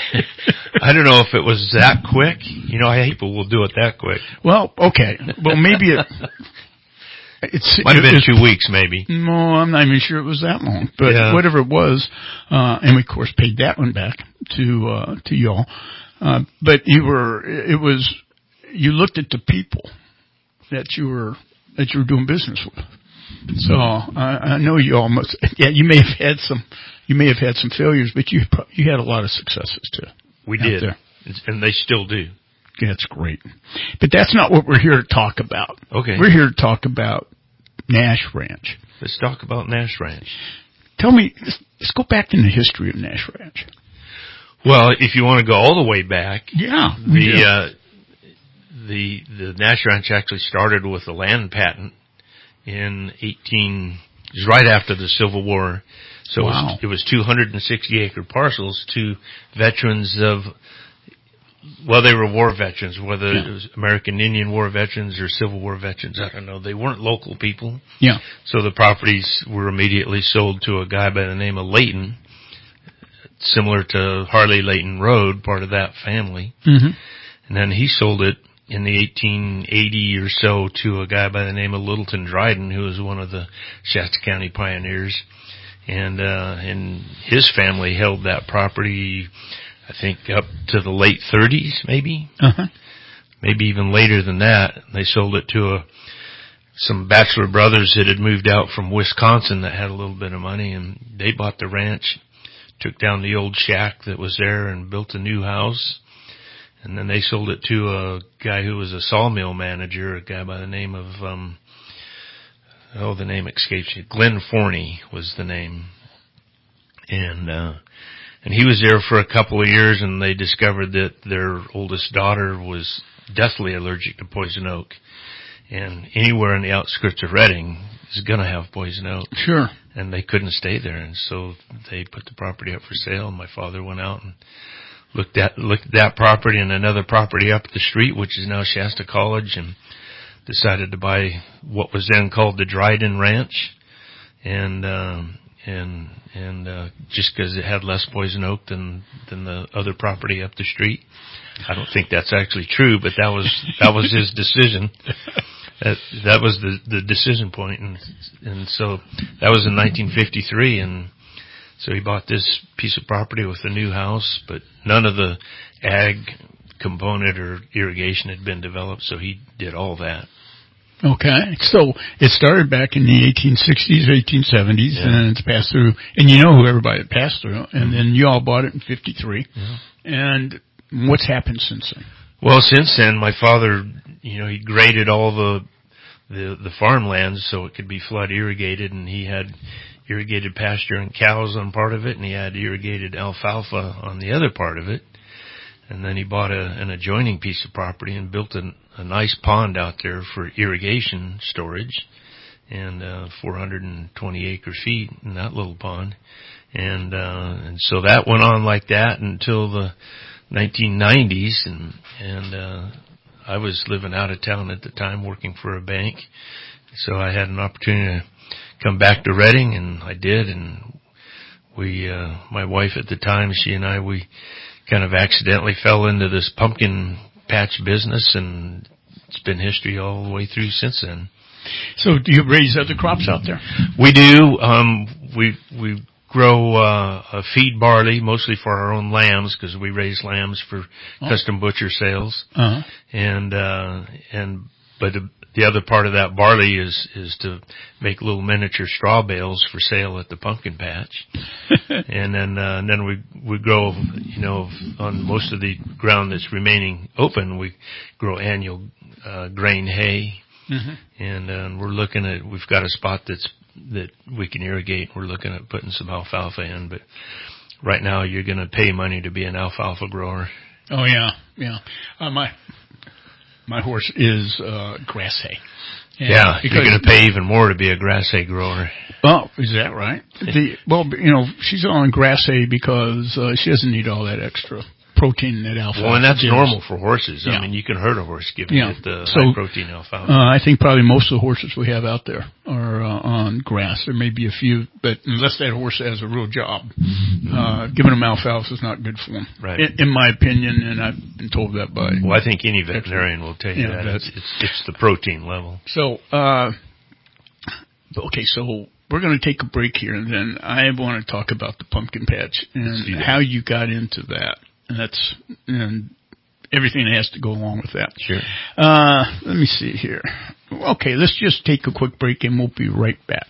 I don't know if it was that quick. I hate people will do it that quick. Well, okay. Well, maybe it might have been 2 weeks, maybe. No, I'm not even sure it was that long. But whatever it was, and we of course paid that one back to y'all. But you looked at the people that you were doing business with. So I know you almost, you may have had some failures, but you had a lot of successes too. We did, and they still do. That's great. But that's not what we're here to talk about. Okay. We're here to talk about Nash Ranch. Let's talk about Nash Ranch. Tell me, let's go back in the history of Nash Ranch. Well, if you want to go all the way back, the Nash Ranch actually started with a land patent in it was right after the Civil War. So it was 260 acre parcels to veterans of, they were war veterans, whether it was American Indian War veterans or Civil War veterans, I don't know. They weren't local people. Yeah. So the properties were immediately sold to a guy by the name of Layton, similar to Harley Layton Road, part of that family. Mm-hmm. And then he sold it in the 1880 or so to a guy by the name of Littleton Dryden, who was one of the Shasta County pioneers. And his family held that property, I think, up to the late 30s, maybe. Maybe even later than that. They sold it to some bachelor brothers that had moved out from Wisconsin that had a little bit of money, and they bought the ranch, took down the old shack that was there and built a new house. And then they sold it to a guy who was a sawmill manager, a guy by the name of, the name escapes me. Glenn Forney was the name. And he was there for a couple of years, and they discovered that their oldest daughter was deathly allergic to poison oak. And anywhere in the outskirts of Redding is going to have poison oak. Sure. And they couldn't stay there. And so they put the property up for sale, and my father went out and looked at that property and another property up the street, which is now Shasta College, and decided to buy what was then called the Dryden Ranch, and just because it had less poison oak than the other property up the street. I don't think that's actually true, but that was his decision. That was the decision point, and so that was in 1953, and so he bought this piece of property with a new house, but none of the ag component or irrigation had been developed, so he did all that. Okay, so it started back in the 1860s, 1870s, and it's passed through, and you know who everybody it passed through, and then you all bought it in 53. Yeah. And what's happened since then? Well, since then, my father, he graded all the farmlands so it could be flood irrigated, and he had irrigated pasture and cows on part of it, and he had irrigated alfalfa on the other part of it. And then he bought an adjoining piece of property and built a nice pond out there for irrigation storage, and 420 acre feet in that little pond. And so that went on like that until the 1990s, and I was living out of town at the time working for a bank. So I had an opportunity to come back to Redding, and I did, and we, my wife at the time, she and I, we kind of accidentally fell into this pumpkin patch business, and it's been history all the way through since then. So do you raise other crops out there? We do. We grow feed barley, mostly for our own lambs, because we raise lambs for custom butcher sales. Uh-huh. But the other part of that barley is to make little miniature straw bales for sale at the pumpkin patch. And then we grow, on most of the ground that's remaining open, we grow annual grain hay. Mm-hmm. And we've got a spot that we can irrigate. We're looking at putting some alfalfa in, but right now you're going to pay money to be an alfalfa grower. Oh yeah. My horse is grass hay. And you're going to pay even more to be a grass hay grower. Oh, is that right? She's on grass hay because she doesn't need all that extra protein that alfalfa. Well, and that's gives. normal for horses. Yeah. I mean, you can hurt a horse giving it the high protein alfalfa. I think probably most of the horses we have out there are on grass. There may be a few, but unless that horse has a real job, giving them alfalfa is not good for them. Right. In my opinion, and I've been told that by. Well, I think any veterinarian will tell you that. It's the protein level. So, so we're going to take a break here, and then I want to talk about the pumpkin patch and how you got into that. And everything that has to go along with that. Sure. Let me see here. Okay, let's just take a quick break and we'll be right back.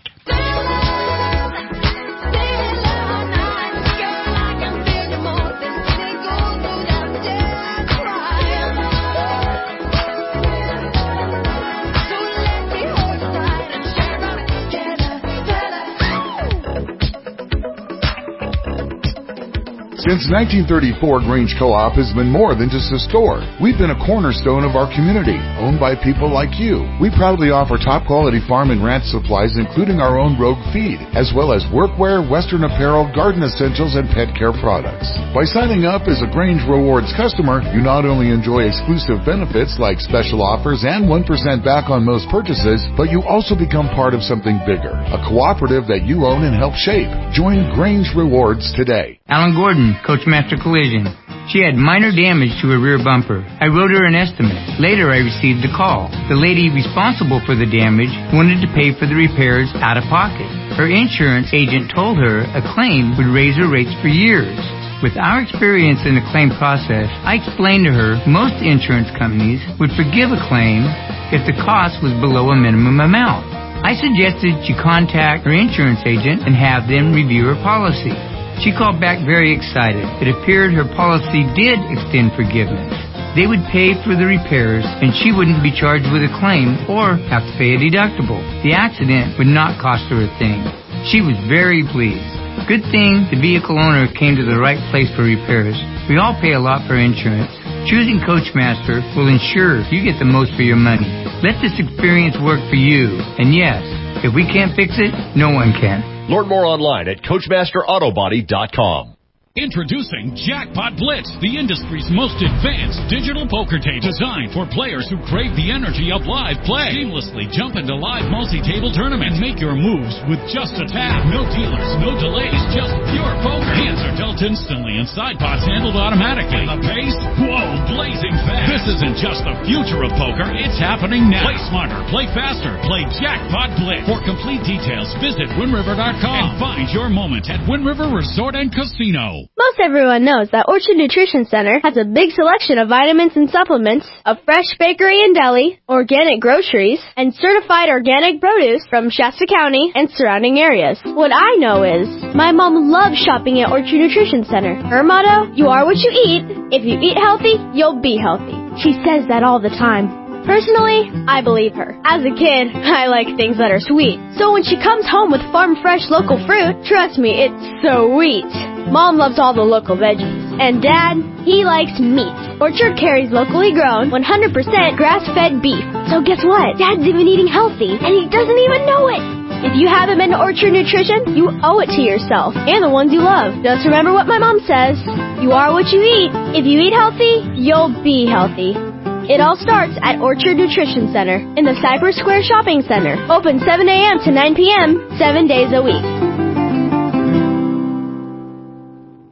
Since 1934, Grange Co-op has been more than just a store. We've been a cornerstone of our community, owned by people like you. We proudly offer top-quality farm and ranch supplies, including our own Rogue feed, as well as workwear, Western apparel, garden essentials, and pet care products. By signing up as a Grange Rewards customer, you not only enjoy exclusive benefits like special offers and 1% back on most purchases, but you also become part of something bigger, a cooperative that you own and help shape. Join Grange Rewards today. Alan Gordon, Coachmaster Collision. She had minor damage to her rear bumper. I wrote her an estimate. Later, I received a call. The lady responsible for the damage wanted to pay for the repairs out of pocket. Her insurance agent told her a claim would raise her rates for years. With our experience in the claim process, I explained to her most insurance companies would forgive a claim if the cost was below a minimum amount. I suggested she contact her insurance agent and have them review her policy. She called back very excited. It appeared her policy did extend forgiveness. They would pay for the repairs, and she wouldn't be charged with a claim or have to pay a deductible. The accident would not cost her a thing. She was very pleased. Good thing the vehicle owner came to the right place for repairs. We all pay a lot for insurance. Choosing Coachmaster will ensure you get the most for your money. Let this experience work for you. And yes, if we can't fix it, no one can. Learn more online at CoachmasterAutobody.com. Introducing Jackpot Blitz, the industry's most advanced digital poker table designed for players who crave the energy of live play. Seamlessly jump into live multi-table tournaments and make your moves with just a tap. No dealers, no delays, just pure poker. Hands are dealt instantly and side pots handled automatically. And the pace? Whoa, blazing fast. This isn't just the future of poker, it's happening now. Play smarter, play faster, play Jackpot Blitz. For complete details, visit WindRiver.com and find your moment at Wind River Resort and Casino. Most everyone knows that Orchard Nutrition Center has a big selection of vitamins and supplements, a fresh bakery and deli, organic groceries, and certified organic produce from Shasta County and surrounding areas. What I know is, my mom loves shopping at Orchard Nutrition Center. Her motto, you are what you eat. If you eat healthy, you'll be healthy. She says that all the time. Personally, I believe her. As a kid, I like things that are sweet. So when she comes home with farm fresh local fruit, trust me, it's sweet. Mom loves all the local veggies. And Dad, he likes meat. Orchard carries locally grown, 100% grass-fed beef. So guess what? Dad's even eating healthy, and he doesn't even know it. If you haven't been to Orchard Nutrition, you owe it to yourself and the ones you love. Just remember what my mom says. You are what you eat. If you eat healthy, you'll be healthy. It all starts at Orchard Nutrition Center in the Cypress Square Shopping Center. Open 7 a.m. to 9 p.m., 7 days a week.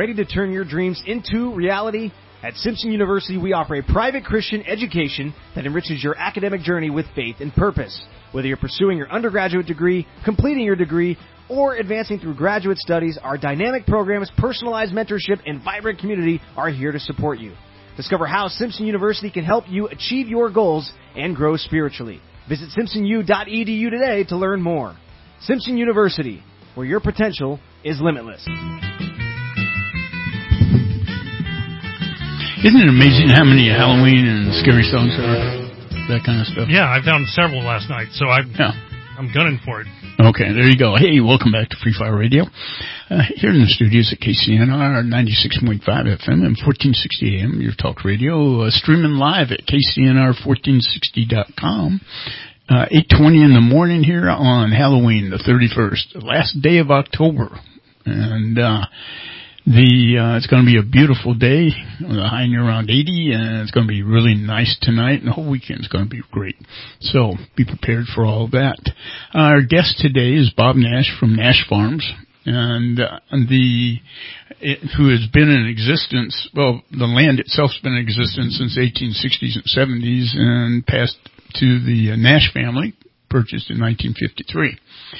ready to turn your dreams into reality? At Simpson University, we offer a private Christian education that enriches your academic journey with faith and purpose. Whether you're pursuing your undergraduate degree, completing your degree, or advancing through graduate studies, our dynamic programs, personalized mentorship, and vibrant community are here to support you. Discover how Simpson University can help you achieve your goals and grow spiritually. Visit simpsonu.edu today to learn more. Simpson University, where your potential is limitless. Isn't it amazing how many Halloween and scary songs there are? That kind of stuff. Yeah, I found several last night, so I'm gunning for it. Okay, there you go. Hey, welcome back to Free Fire Radio. Here in the studios at KCNR 96.5 FM and 1460 AM, your talk radio, streaming live at KCNR1460.com. 8:20 in the morning here on Halloween, the 31st, the last day of October. And it's going to be a beautiful day, the high near around 80, and it's going to be really nice tonight, and the whole weekend is going to be great. So be prepared for all of that. Our guest today is Bob Nash from Nash Farms, and who has been in existence. Well, the land itself's been in existence since the 1860s and 70s, and passed to the Nash family, purchased in 1953.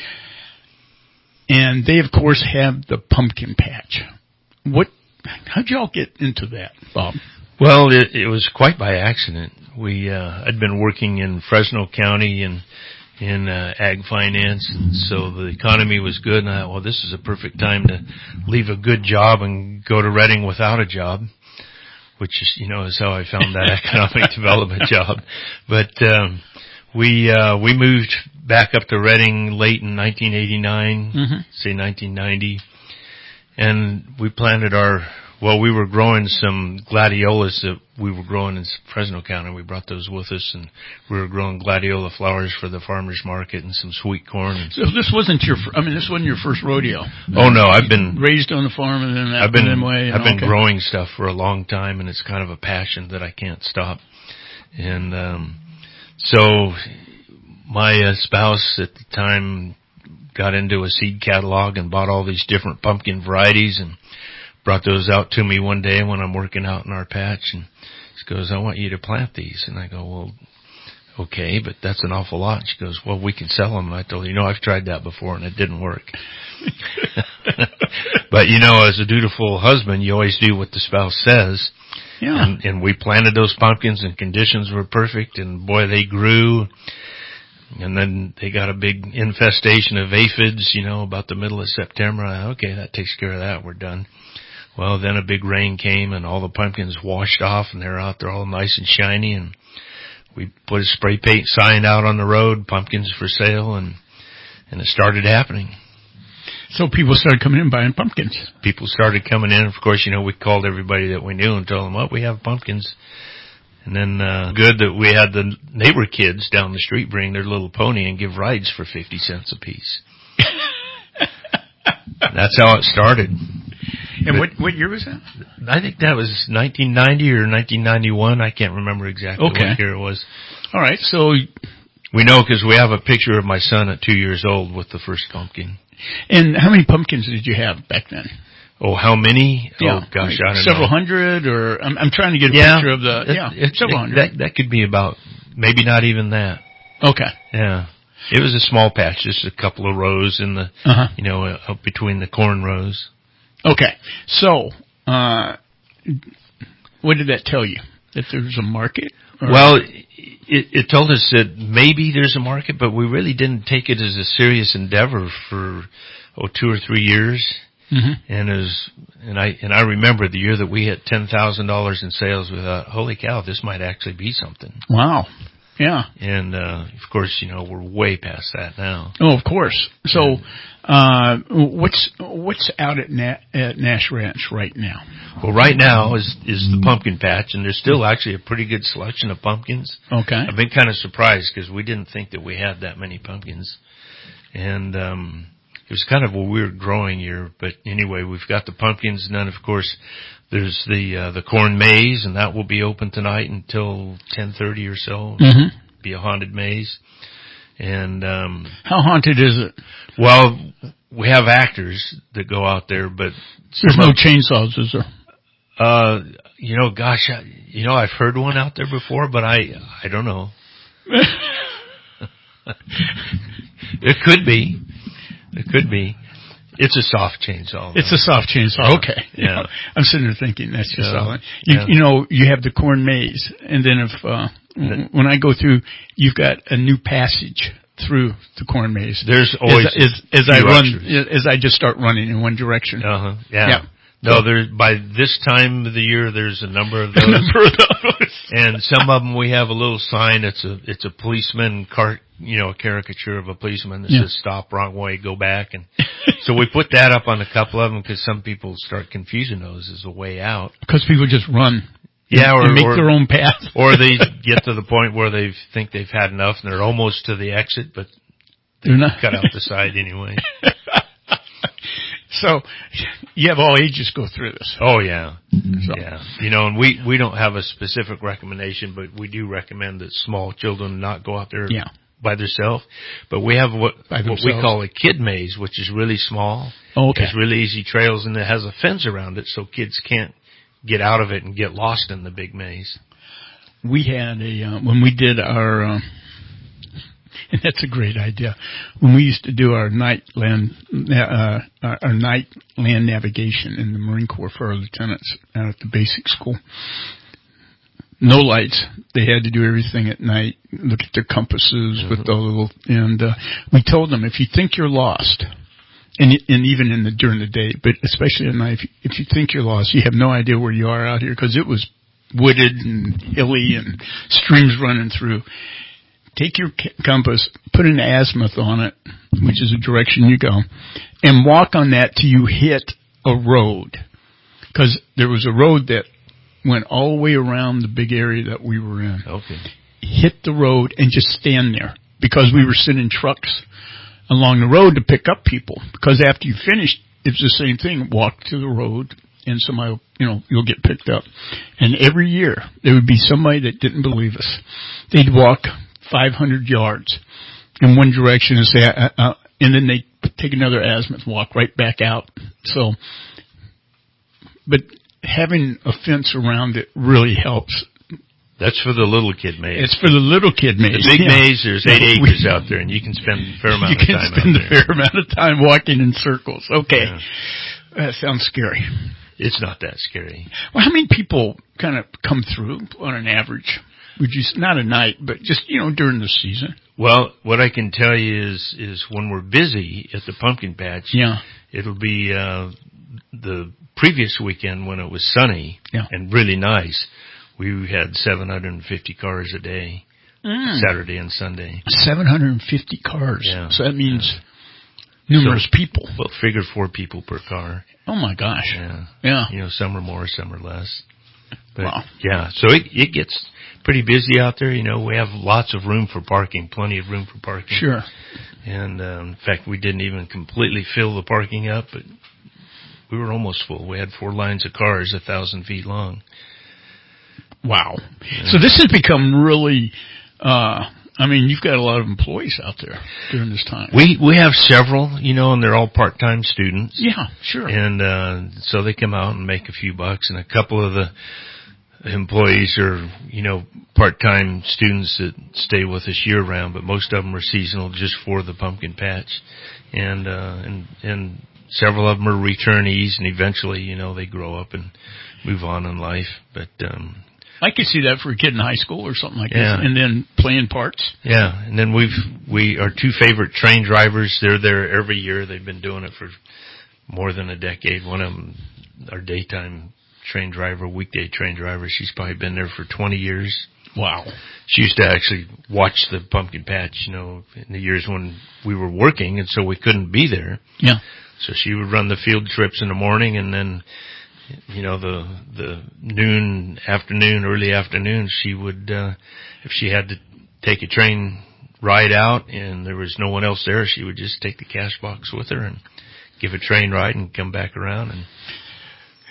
And they, of course, have the pumpkin patch. How'd y'all get into that, Bob? Well, it was quite by accident. I'd been working in Fresno County in ag finance, and so the economy was good, and I thought, well, this is a perfect time to leave a good job and go to Reading without a job, which is, is how I found that economic development job. But we moved back up to Reading late in 1989, say 1990. And we planted we were growing some gladiolas that we were growing in Fresno County. We brought those with us, and we were growing gladiola flowers for the farmer's market and some sweet corn. So this wasn't this wasn't your first rodeo? Oh, no, I've been raised on the farm and then I've been growing stuff for a long time, and it's kind of a passion that I can't stop. And, so my spouse at the time got into a seed catalog and bought all these different pumpkin varieties and brought those out to me one day when I'm working out in our patch, and she goes, I want you to plant these. And I go, well, okay, but that's an awful lot. She goes, well, we can sell them. And I told her, I've tried that before and it didn't work. But, as a dutiful husband, you always do what the spouse says. Yeah. And we planted those pumpkins and conditions were perfect, and boy, they grew. And then they got a big infestation of aphids, about the middle of September. Okay, that takes care of that. We're done. Well, then a big rain came and all the pumpkins washed off, and they're out there all nice and shiny. And we put a spray paint sign out on the road, pumpkins for sale, and it started happening. So people started coming in buying pumpkins. People started coming in. Of course, we called everybody that we knew and told them, we have pumpkins. And then, good that we had the neighbor kids down the street bring their little pony and give rides for 50 cents a piece. That's how it started. And what year was that? I think that was 1990 or 1991. I can't remember exactly what year it was. All right, so we know because we have a picture of my son at 2 years old with the first pumpkin. And how many pumpkins did you have back then? Oh, how many? Yeah. Oh, gosh, I don't know. Several hundred, or I'm trying to get a picture of several hundred. That could be about, maybe not even that. Okay. Yeah. It was a small patch, just a couple of rows in the, up between the corn rows. Okay. So, what did that tell you? That there's a market? Well, it told us that maybe there's a market, but we really didn't take it as a serious endeavor for, 2 or 3 years. Mm-hmm. And I remember the year that we hit $10,000 in sales, we thought, holy cow, this might actually be something. Wow. Yeah. And, of course, we're way past that now. Oh, of course. So, what's out at Nash Ranch right now? Well, right now is the pumpkin patch, and there's still actually a pretty good selection of pumpkins. Okay. I've been kind of surprised because we didn't think that we had that many pumpkins. And, it was kind of a weird growing year, but anyway, we've got the pumpkins, and then of course there's the corn maze, and that will be open tonight until 10:30 or so. Mm-hmm. Be a haunted maze, And how haunted is it? Well, we have actors that go out there, but there's no chainsaws, is there? Gosh, I've heard one out there before, but I don't know. It could be. It's a soft chainsaw. It's a soft chainsaw. Okay. Yeah. I'm sitting there thinking that's just all. You have the corn maze, and then when I go through, you've got a new passage through the corn maze. There's always as I just start running in one direction. Yeah. No, by this time of the year, there's a number of those. And some of them we have a little sign. It's a policeman a caricature of a policeman that says "Stop, wrong way, go back." And so we put that up on a couple of them because some people start confusing those as a way out. Because people just run. Yeah, or make their own path. Or they get to the point where they think they've had enough and they're almost to the exit, but they're not cut out the side anyway. So you have all ages go through this. Oh yeah. So. Yeah. And we don't have a specific recommendation, but we do recommend that small children not go out there by themselves. But we have what we call a kid maze, which is really small. Oh, okay. It's really easy trails, and it has a fence around it so kids can't get out of it and get lost in the big maze. We had when we did our and that's a great idea. When we used to do our night land navigation in the Marine Corps for our lieutenants out at the basic school, no lights. They had to do everything at night. Look at their compasses with the little. And we told them, if you think you're lost, and even during the day, but especially at night, if you think you're lost, you have no idea where you are out here because it was wooded and hilly and streams running through. Take your compass, put an azimuth on it, which is the direction you go, and walk on that till you hit a road. Because there was a road that went all the way around the big area that we were in. Okay. Hit the road and just stand there. Because we were sending trucks along the road to pick up people. Because after you finished, it's the same thing. Walk to the road and somebody, you'll get picked up. And every year, there would be somebody that didn't believe us. They'd walk 500 yards in one direction and say, and then they take another azimuth, walk right back out. So, but having a fence around it really helps. That's for the little kid maze. It's for the little kid maze. The big maze, there's 8 acres out there, and you can spend a fair amount of time out there. You can spend a fair amount of time walking in circles. Okay. Yeah. That sounds scary. It's not that scary. Well, how many people kind of come through on an average? Would you, not a night, but just, during the season? Well, what I can tell you is when we're busy at the pumpkin patch, it'll be the previous weekend when it was sunny and really nice. We had 750 cars a day, Saturday and Sunday. 750 cars. Yeah. So that means numerous people. Well, figure 4 people per car. Oh my gosh. Yeah. Some are more, some are less. But wow. Yeah, so it gets pretty busy out there. We have lots of room for parking, plenty of room for parking. Sure. And in fact, we didn't even completely fill the parking up, but we were almost full. We had 4 lines of cars 1,000 feet long. Wow. Yeah. So this has become really, you've got a lot of employees out there during this time. We have several, and they're all part-time students. Yeah, sure. And so they come out and make a few bucks, and a couple of the employees are, part-time students that stay with us year-round, but most of them are seasonal just for the pumpkin patch. And several of them are returnees, and eventually, they grow up and move on in life. But I could see that for a kid in high school or something like that, and then playing parts. Yeah, and then our 2 favorite train drivers, they're there every year. They've been doing it for more than a decade. One of them, our daytime train driver, weekday train driver, she's probably been there for 20 years. Wow. She used to actually watch the pumpkin patch, in the years when we were working, and so we couldn't be there. Yeah. So she would run the field trips in the morning, and then the noon, afternoon, early afternoon, she would, if she had to take a train ride out and there was no one else there, she would just take the cash box with her and give a train ride and come back around. And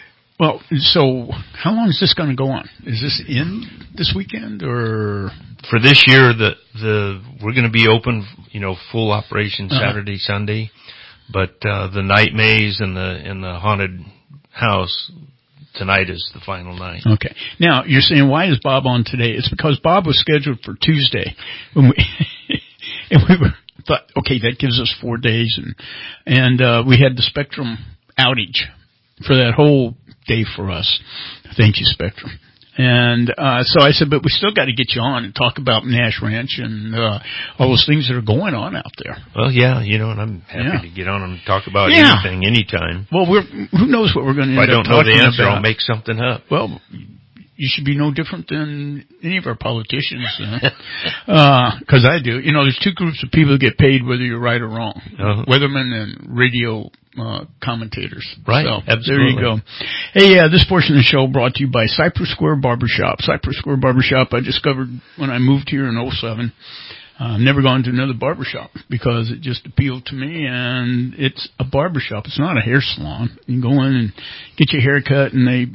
well, so how long is this going to go on? Is this in this weekend or for this year, we're going to be open, full operation Saturday, Sunday, but the night maze and the haunted house tonight is the final night. Okay. Now you're saying, why is Bob on today? It's because Bob was scheduled for Tuesday, and we thought, okay, that gives us 4 days, and we had the Spectrum outage for that whole day for us. Thank you, Spectrum. And so I said, but we still got to get you on and talk about Nash Ranch and all those things that are going on out there. Well, yeah, and I'm happy to get on and talk about anything, anytime. Well, who knows what we're going to end up talking about. If I don't know the answer, I'll make something up. Well, you should be no different than any of our politicians, because I do. There's two groups of people that get paid whether you're right or wrong. Weathermen and radio commentators. Right, so, absolutely. There you go. Hey, this portion of the show brought to you by Cypress Square Barbershop. Cypress Square Barbershop I discovered when I moved here in 2007. I've never gone to another barbershop because it just appealed to me, and it's a barbershop. It's not a hair salon. You go in and get your hair cut, and they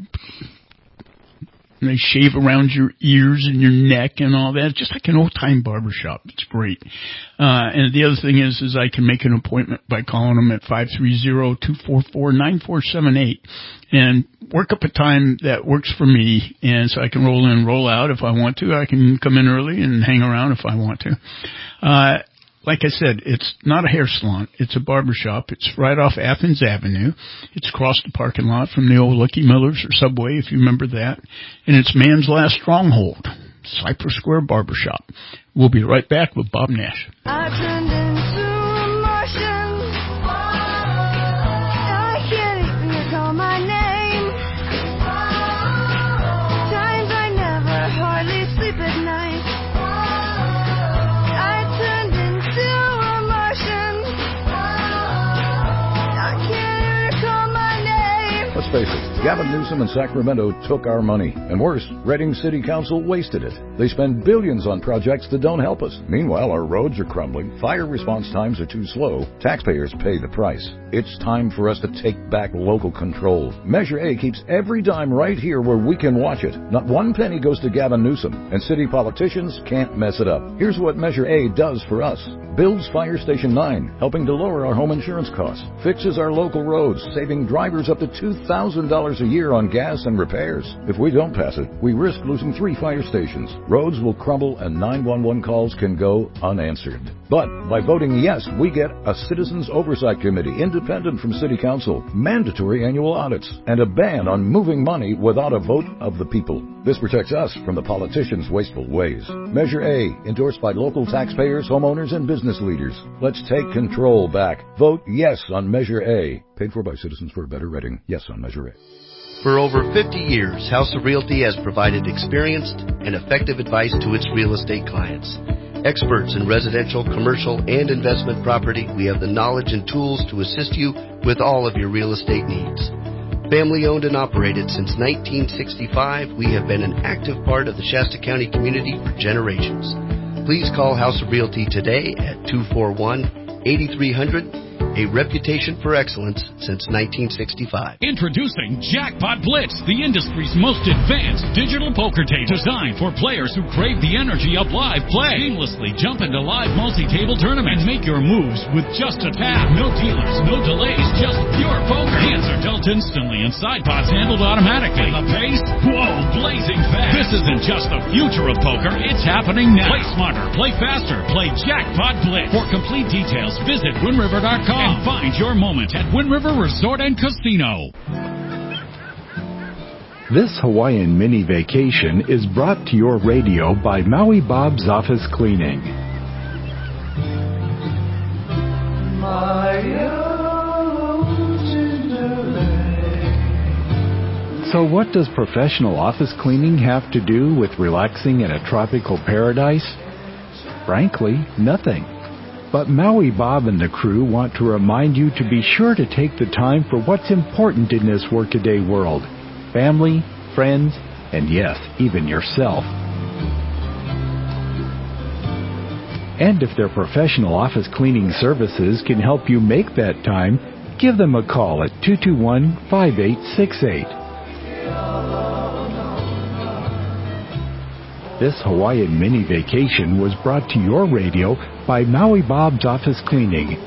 shave around your ears and your neck and all that. Just like an old-time barbershop. It's great. And the other thing is I can make an appointment by calling them at 530-244-9478 and work up a time that works for me, and so I can roll in, roll out if I want to. I can come in early and hang around if I want to. Like I said, it's not a hair salon. It's a barbershop. It's right off Athens Avenue. It's across the parking lot from the old Lucky Miller's or Subway, if you remember that. And it's man's last stronghold, Cypress Square Barbershop. We'll be right back with Bob Nash. I turned into emotion. I can't even recall my name. Times I never hardly sleep at night. Let's face it, Gavin Newsom and Sacramento took our money. And worse, Redding City Council wasted it. They spend billions on projects that don't help us. Meanwhile, our roads are crumbling, fire response times are too slow, taxpayers pay the price. It's time for us to take back local control. Measure A keeps every dime right here where we can watch it. Not one penny goes to Gavin Newsom, and city politicians can't mess it up. Here's what Measure A does for us. Builds Fire Station 9, helping to lower our home insurance costs. Fixes our local roads, saving drivers up to $2,000 a year on gas and repairs. If we don't pass it, we risk losing 3 fire stations. Roads will crumble and 911 calls can go unanswered. But by voting yes, we get a Citizens Oversight Committee, independent from City Council, mandatory annual audits, and a ban on moving money without a vote of the people. This protects us from the politicians' wasteful ways. Measure A, endorsed by local taxpayers, homeowners, and business leaders. Let's take control back. Vote yes on Measure A. Paid for by Citizens for a Better Reading. Yes on Measure A. For over 50 years, House of Realty has provided experienced and effective advice to its real estate clients. Experts in residential, commercial, and investment property, we have the knowledge and tools to assist you with all of your real estate needs. Family owned and operated since 1965, we have been an active part of the Shasta County community for generations. Please call House of Realty today at 241-8300. A reputation for excellence since 1965. Introducing Jackpot Blitz, the industry's most advanced digital poker tape designed for players who crave the energy of live play. Seamlessly jump into live multi-table tournaments and make your moves with just a tap. No dealers, no delays, just pure poker. Hands are dealt instantly and side pots handled automatically. The pace? Whoa, blazing fast. This isn't just the future of poker, it's happening now. Play smarter, play faster, play Jackpot Blitz. For complete details, visit WindRiver.com. And find your moment at Wind River Resort and Casino. This Hawaiian mini vacation is brought to your radio by Maui Bob's Office Cleaning. So what does professional office cleaning have to do with relaxing in a tropical paradise? Frankly, nothing. But Maui Bob and the crew want to remind you to be sure to take the time for what's important in this workaday world. Family, friends, and yes, even yourself. And if their professional office cleaning services can help you make that time, give them a call at 221-5868. This Hawaiian mini vacation was brought to your radio by Maui Bob's Office Cleaning,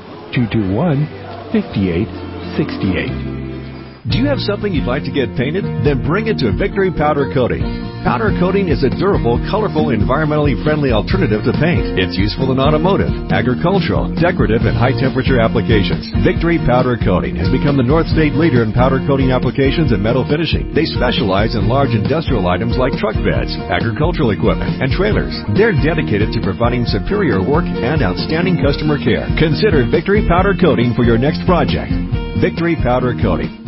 221-5868. Do you have something you'd like to get painted? Then bring it to Victory Powder Coating. Powder coating is a durable, colorful, environmentally friendly alternative to paint. It's useful in automotive, agricultural, decorative, and high-temperature applications. Victory Powder Coating has become the North State leader in powder coating applications and metal finishing. They specialize in large industrial items like truck beds, agricultural equipment, and trailers. They're dedicated to providing superior work and outstanding customer care. Consider Victory Powder Coating for your next project. Victory Powder Coating.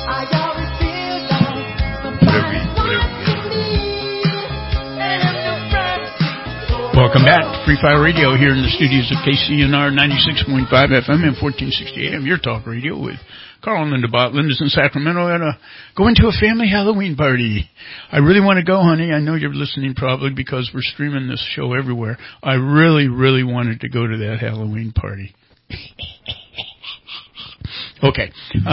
Welcome back to Free Fire Radio here in the studios of KCNR 96.5 FM and 1460 AM, your talk radio with Carl and Linda Bott. Linda's in Sacramento at going to a family Halloween party. I really want to go, honey. I know you're listening probably because we're streaming this show everywhere. I really, really wanted to go to that Halloween party. Okay.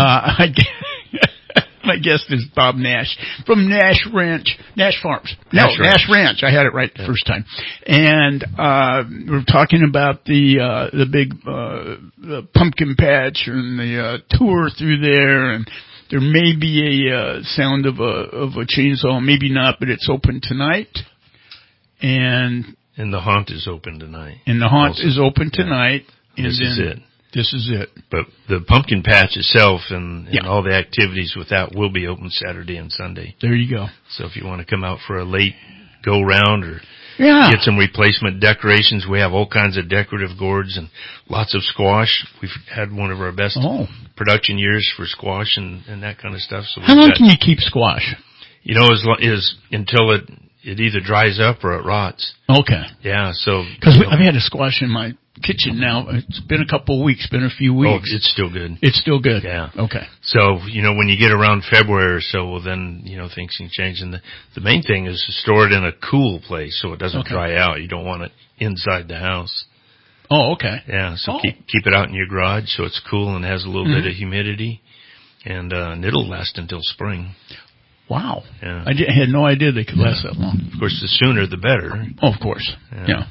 My guest is Bob Nash from Nash Farms. Nash Ranch. I had it right the first time. And we're talking about the big the pumpkin patch and the tour through there, and there may be a sound of a chainsaw, maybe not, but it's open tonight. And the haunt is open tonight. And the haunt is open tonight. And this is it. This is it. But the pumpkin patch itself and all the activities with that will be open Saturday and Sunday. There you go. So if you want to come out for a late go round or get some replacement decorations, we have all kinds of decorative gourds and lots of squash. We've had one of our best production years for squash and that kind of stuff. So how long can you keep squash? You know, is until it either dries up or it rots. Okay. Yeah, so because I've had a squash in my kitchen now. It's been a couple of weeks, been a few weeks. Oh, it's still good. It's still good. Yeah. Okay. So, when you get around February or so, well then, things can change. And the main thing is to store it in a cool place so it doesn't dry out. You don't want it inside the house. Oh, okay. Yeah, so keep it out in your garage so it's cool and has a little bit of humidity. And it'll last until spring. Wow. Yeah. I had no idea they could last that long. Of course, the sooner the better. Oh, of course. Yeah.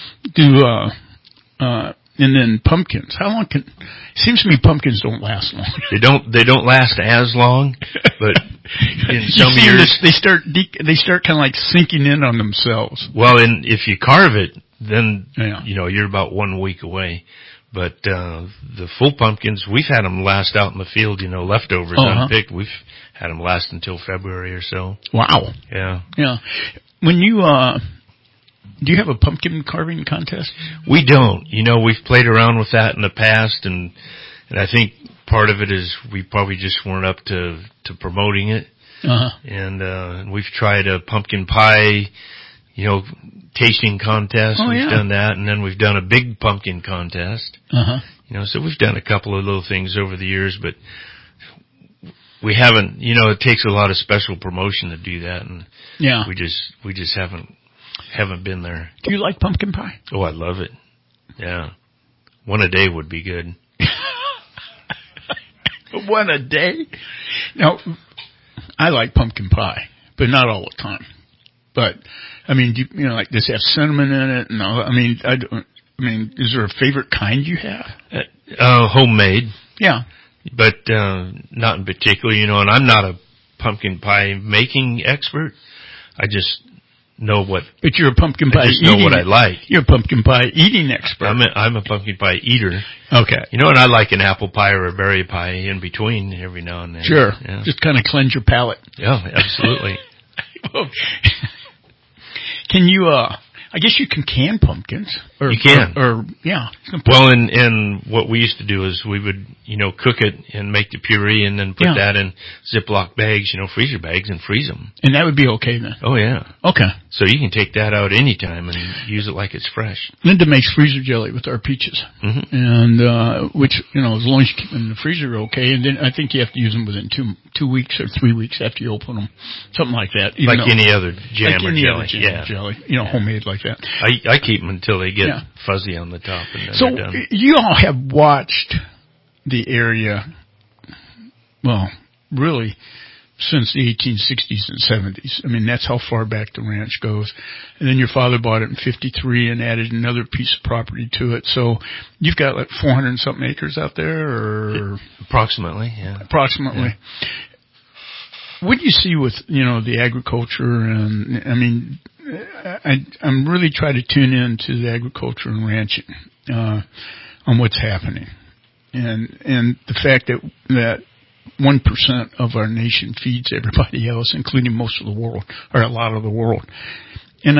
And then pumpkins. How long seems to me pumpkins don't last long. They don't last as long, but in some years they start kind of like sinking in on themselves. Well, and if you carve it, then you're about 1 week away. But the full pumpkins, we've had them last out in the field, leftovers unpicked. We've had them last until February or so. Wow. Yeah. Yeah. When you do you have a pumpkin carving contest? We don't. We've played around with that in the past, and I think part of it is we probably just weren't up to promoting it. And we've tried a pumpkin pie, tasting contest. We've done that, and then we've done a big pumpkin contest. So we've done a couple of little things over the years, but we haven't. It takes a lot of special promotion to do that, and we just haven't been there. Do you like pumpkin pie? Oh, I love it. Yeah. One a day would be good. One a day? No, I like pumpkin pie, but not all the time. But, like, does it have cinnamon in it? No, is there a favorite kind you have? Homemade. Yeah. But, not in particular, and I'm not a pumpkin pie making expert. I just know what. But you're a pumpkin pie eating. I know what I like. You're a pumpkin pie eating expert. I'm a pumpkin pie eater. Okay. And I like an apple pie or a berry pie in between every now and then. Sure. Yeah. Just kind of cleanse your palate. Yeah, absolutely. Can you, I guess you can pumpkins. You can. Well, and what we used to do is we would, cook it and make the puree and then put that in Ziploc bags, freezer bags, and freeze them. And that would be okay then? Oh, yeah. Okay. So you can take that out anytime and use it like it's fresh. Linda makes freezer jelly with our peaches. Mm-hmm. And, which, as long as you keep them in the freezer, okay. And then I think you have to use them within 2 weeks or 3 weeks after you open them. Something like that. Like any other jam or jelly. Other jam or jelly. Homemade like that. I keep them until they get fuzzy on the top. And then so they're done. You all have watched the area, well, really, since the 1860s and 70s. I mean, that's how far back the ranch goes. And then your father bought it in 53 and added another piece of property to it. So you've got like 400 and something acres out there, or approximately, yeah. Approximately. Yeah. What do you see with, the agriculture? And I mean, I'm really trying to tune into the agriculture and ranching, on what's happening. And the fact that 1% of our nation feeds everybody else, including most of the world, or a lot of the world. And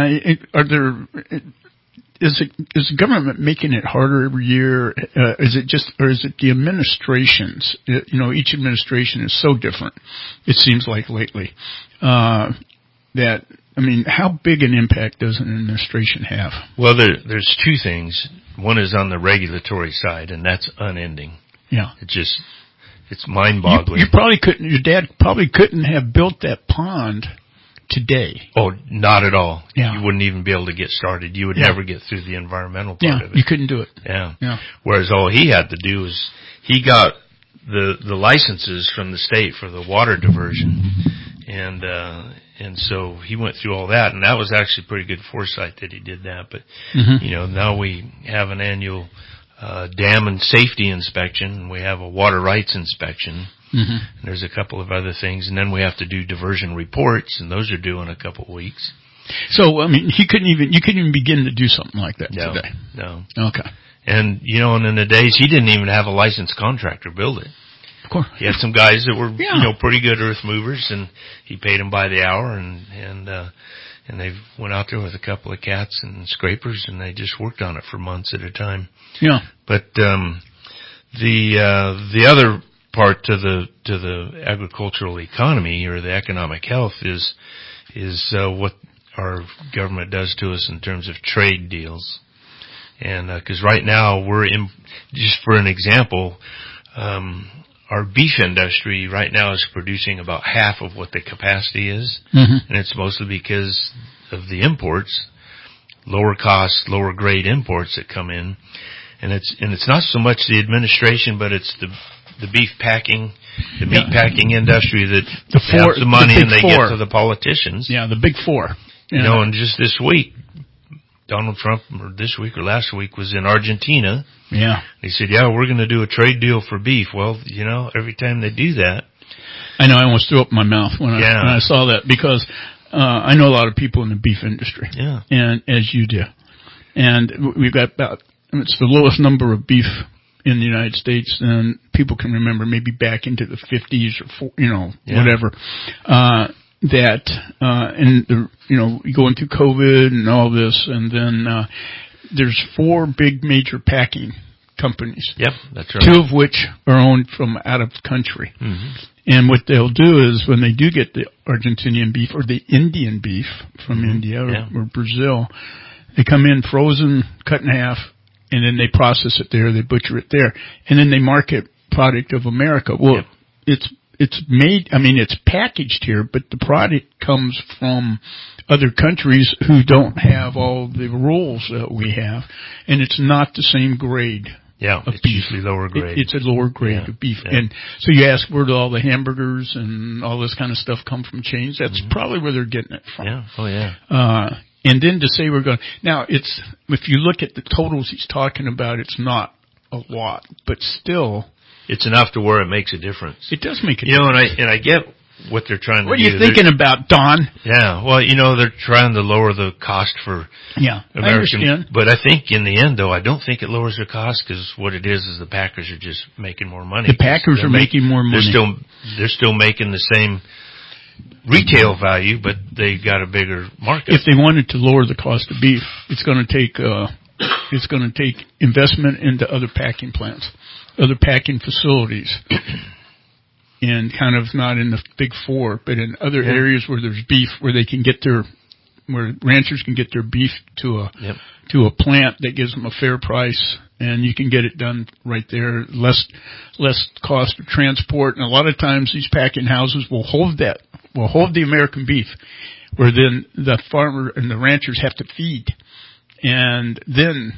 is the government making it harder every year? Is it the administrations? Each administration is so different, it seems like lately, how big an impact does an administration have? Well, there's two things. One is on the regulatory side, and that's unending. Yeah. It's mind-boggling. Your dad probably couldn't have built that pond today. Oh, not at all. Yeah. You wouldn't even be able to get started. You would never get through the environmental part of it. You couldn't do it. Yeah. Yeah. Whereas all he had to do was he got the licenses from the state for the water diversion. And so he went through all that, and that was actually pretty good foresight that he did that. But, now we have an annual dam and safety inspection, and we have a water rights inspection. Mm-hmm. And there's a couple of other things, and then we have to do diversion reports, and those are due in a couple of weeks. So, I mean, you couldn't even begin to do something like that today. No. Okay. And, and in the days, he didn't even have a licensed contractor build it. Of course. He had some guys that were, pretty good earth movers, and he paid them by the hour, and they went out there with a couple of cats and scrapers, and they just worked on it for months at a time. Yeah. But the other part to the agricultural economy or the economic health is what our government does to us in terms of trade deals. And because right now we're in, just for an example, our beef industry right now is producing about half of what the capacity is, and it's mostly because of the imports, lower cost, lower grade imports that come in, and it's not so much the administration, but it's the beef packing, the meat packing industry that has the money and they get to the politicians. Yeah, the big four. And just this week, Donald Trump, or this week or last week, was in Argentina. Yeah. He said, we're going to do a trade deal for beef. Well, every time they do that. I know, I almost threw up my mouth when I saw that, because I know a lot of people in the beef industry. Yeah. And as you do. And we've got it's the lowest number of beef in the United States than people can remember, maybe back into the 50s or, whatever. Going through COVID and all this, and then there's 4 big major packing companies. Yep, that's right. 2 of which are owned from out of the country. Mm-hmm. And what they'll do is, when they do get the Argentinian beef or the Indian beef from India or Brazil, they come in frozen, cut in half, and then they process it there, they butcher it there, and then they market product of America. Well, it's made, it's packaged here, but the product comes from other countries who don't have all the rules that we have, and it's not the same grade. Yeah, it's beef. Usually lower grade. It's a lower grade of beef. Yeah. And so you ask, where do all the hamburgers and all this kind of stuff come from chains? That's probably where they're getting it from. Yeah. Oh, yeah. And then to say we're going, now it's, if you look at the totals he's talking about, it's not a lot, but still. It's enough to where it makes a difference. It does make a difference. And I get what they're trying to do. What are you thinking about, Don? Yeah, well, they're trying to lower the cost for American. I understand. But I think in the end, though, I don't think it lowers the cost, because what it is the packers are just making more money. The packers are making more money. They're still making the same retail value, but they've got a bigger market. If they wanted to lower the cost of beef, it's going to take investment into other packing plants, other packing facilities. And kind of not in the big 4, but in other areas where there's beef, where they can get where ranchers can get their beef to a plant that gives them a fair price, and you can get it done right there, less cost of transport. And a lot of times these packing houses will hold the American beef, where then the farmer and the ranchers have to feed. And then,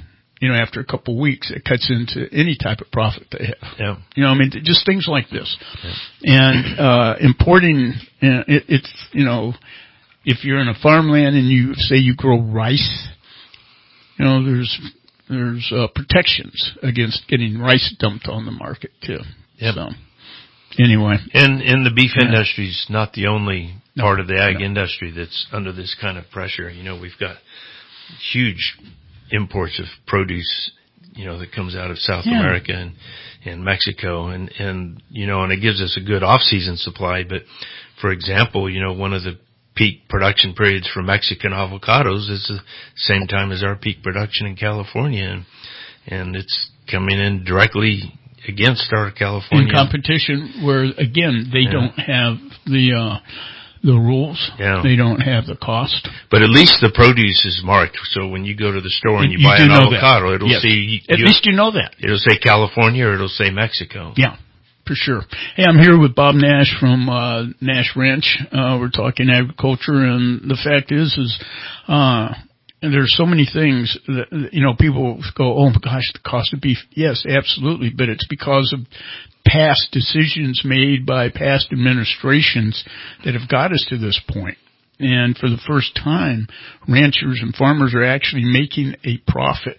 after a couple of weeks, it cuts into any type of profit they have. Yeah. Just things like this. Yeah. And importing, it's if you're in a farmland and you say you grow rice, there's protections against getting rice dumped on the market too. Yep. So anyway, and the beef industry is not the only part of the ag industry that's under this kind of pressure. We've got huge imports of produce, that comes out of South America and Mexico, and it gives us a good off-season supply. But for example, one of the peak production periods for Mexican avocados is the same time as our peak production in California, and it's coming in directly against our California in competition, where again they don't have the rules. Yeah. They don't have the cost. But at least the produce is marked. So when you go to the store and you buy an avocado, it'll say at least you know that. It'll say California or it'll say Mexico. Yeah. For sure. Hey, I'm here with Bob Nash from Nash Ranch. We're talking agriculture, and the fact is and there's so many things that people go, oh my gosh, the cost of beef. Yes, absolutely, but it's because of past decisions made by past administrations that have got us to this point. And for the first time, ranchers and farmers are actually making a profit.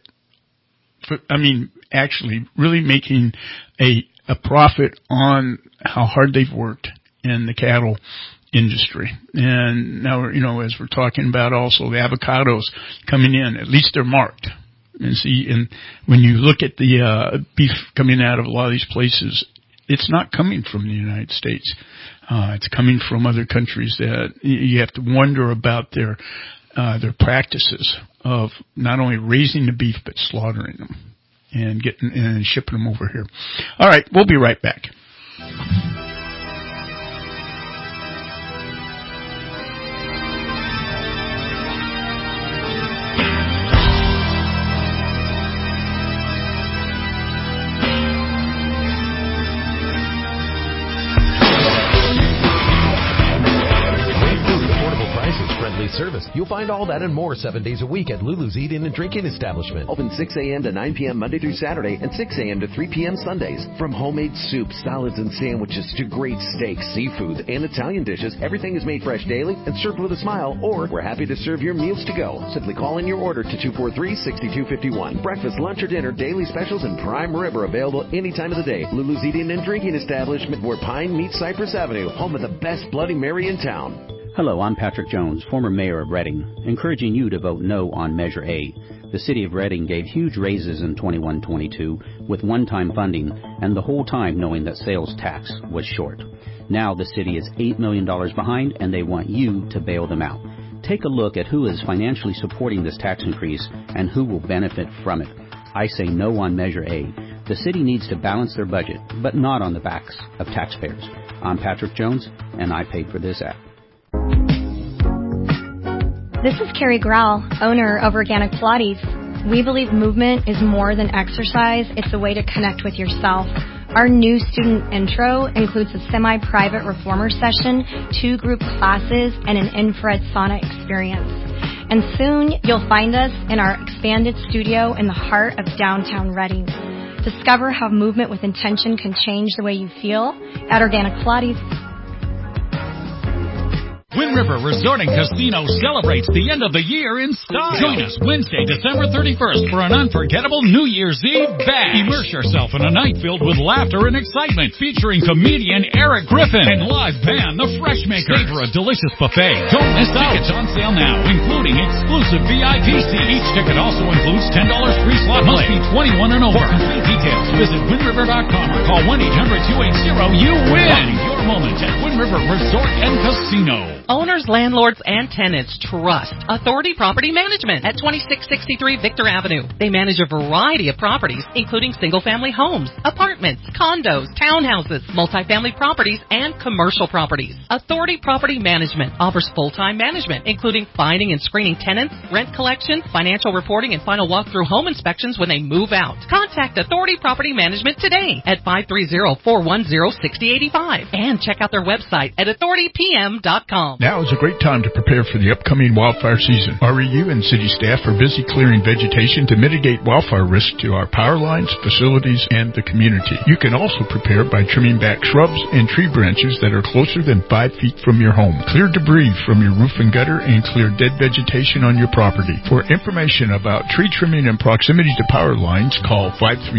Actually really making a profit on how hard they've worked in the cattle industry. And now, as we're talking about also the avocados coming in, at least they're marked. And when you look at the beef coming out of a lot of these places, it's not coming from the United States. It's coming from other countries that you have to wonder about their practices of not only raising the beef but slaughtering them and shipping them over here. All right, we'll be right back. Service. You'll find all that and more 7 days a week at Lulu's Eating and Drinking Establishment. Open 6 a.m. to 9 p.m. Monday through Saturday and 6 a.m. to 3 p.m. Sundays. From homemade soups, salads, and sandwiches to great steaks, seafood, and Italian dishes, everything is made fresh daily and served with a smile, or we're happy to serve your meals to go. Simply call in your order to 243-6251. Breakfast, lunch, or dinner, daily specials, and prime rib are available any time of the day. Lulu's Eating and Drinking Establishment, where Pine meets Cypress Avenue, home of the best Bloody Mary in town. Hello, I'm Patrick Jones, former mayor of Reading, encouraging you to vote no on Measure A. The city of Reading gave huge raises in 21-22 with one-time funding, and the whole time knowing that sales tax was short. Now the city is $8 million behind, and they want you to bail them out. Take a look at who is financially supporting this tax increase and who will benefit from it. I say no on Measure A. The city needs to balance their budget, but not on the backs of taxpayers. I'm Patrick Jones, and I paid for this ad. This is Carrie Grau, owner of Organic Pilates. We believe movement is more than exercise. It's a way to connect with yourself. Our new student intro includes a semi-private reformer session, 2 group classes, and an infrared sauna experience. And soon you'll find us in our expanded studio in the heart of downtown Reading. Discover how movement with intention can change the way you feel at Organic Pilates. Wind River Resort and Casino celebrates the end of the year in style. Join us Wednesday, December 31st for an unforgettable New Year's Eve bash. Immerse yourself in a night filled with laughter and excitement, featuring comedian Eric Griffin and live band The Freshmakers. Savor a delicious buffet. Don't miss out. Tickets on sale now, including exclusive VIP seats. Each ticket also includes $10 free slot play. Must be 21 and over. For complete details, visit windriver.com or call 1-800-280-YOU-WIN. Your moment at Wind River Resort and Casino. Owners, landlords, and tenants trust Authority Property Management at 2663 Victor Avenue. They manage a variety of properties, including single-family homes, apartments, condos, townhouses, multifamily properties, and commercial properties. Authority Property Management offers full-time management, including finding and screening tenants, rent collection, financial reporting, and final walkthrough home inspections when they move out. Contact Contact Authority Property Management today at 530-410-6085 and check out their website at authoritypm.com. Now is a great time to prepare for the upcoming wildfire season. REU and city staff are busy clearing vegetation to mitigate wildfire risk to our power lines, facilities, and the community. You can also prepare by trimming back shrubs and tree branches that are closer than 5 feet from your home. Clear debris from your roof and gutter and clear dead vegetation on your property. For information about tree trimming and proximity to power lines, call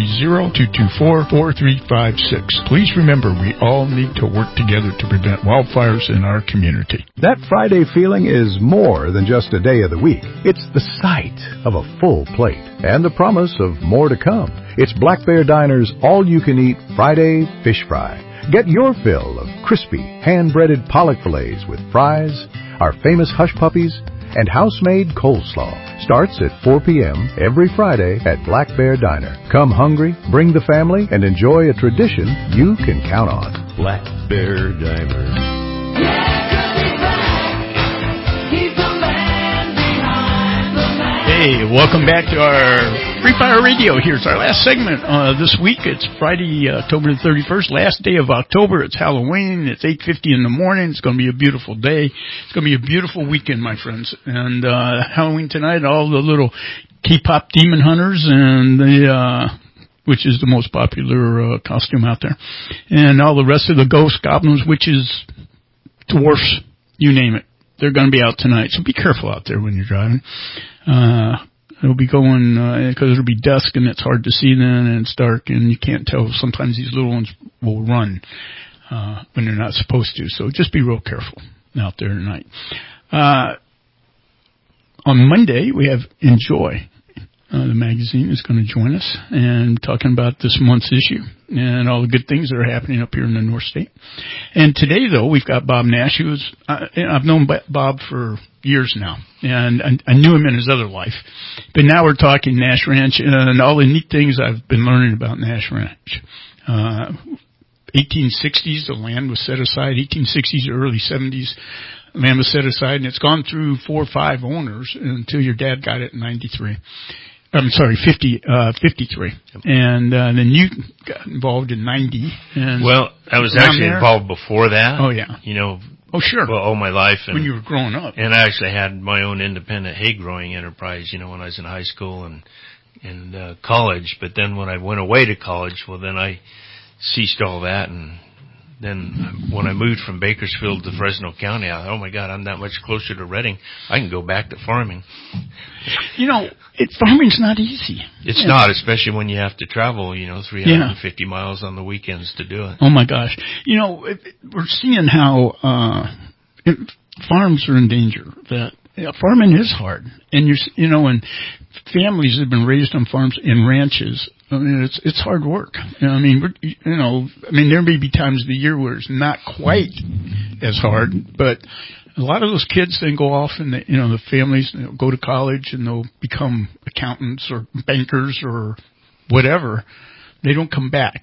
530-224-4356. Please remember, we all need to work together to prevent wildfires in our community. That Friday feeling is more than just a day of the week. It's the sight of a full plate and the promise of more to come. It's Black Bear Diner's all-you-can-eat Friday fish fry. Get your fill of crispy, hand-breaded pollock fillets with fries, our famous hush puppies, and house-made coleslaw. Starts at 4 p.m. every Friday at Black Bear Diner. Come hungry, bring the family, and enjoy a tradition you can count on. Black Bear Diner. Hey, welcome back to our Free Fire Radio. Here's our last segment this week. It's Friday, October the 31st, last day of October. It's Halloween. It's 8:50 in the morning. It's going to be a beautiful day. It's going to be a beautiful weekend, my friends. And Halloween tonight, all the little K-pop demon hunters and the which is the most popular costume out there, and all the rest of the ghosts, goblins, witches, dwarfs, you name it. They're going to be out tonight, so be careful out there when you're driving. It'll be going, because it'll be dusk and it's hard to see then and it's dark and you can't tell. Sometimes these little ones will run, when they're not supposed to. So just be real careful out there tonight. On Monday, we have Enjoy. The magazine is going to join us and talking about this month's issue and all the good things that are happening up here in the North State. And today, though, we've got Bob Nash, who is, I've known Bob for years now, and I knew him in his other life. But now we're talking Nash Ranch and all the neat things I've been learning about Nash Ranch. 1860s, the land was set aside. 1860s, early 70s, land was set aside, and it's gone through 4 or 5 owners until your dad got it in 93. I'm sorry, 53. And then you got involved in 90. And well, I was actually involved before that. Oh, yeah. You know. Oh, sure. Well, all my life. And, when you were growing up. And I actually had my own independent hay growing enterprise, you know, when I was in high school and college. But then when I went away to college, well, then I ceased all that. And then when I moved from Bakersfield to Fresno County, I thought, oh, my God, I'm that much closer to Redding. I can go back to farming. You know, farming's not easy. It's not, especially when you have to travel, you know, 350 miles on the weekends to do it. Oh, my gosh. You know, we're seeing how farms are in danger. That farming is hard. And, and families have been raised on farms and ranches. I mean, it's hard work. I mean, there may be times of the year where it's not quite as hard, but a lot of those kids then go off and the families go to college and they'll become accountants or bankers or whatever. They don't come back.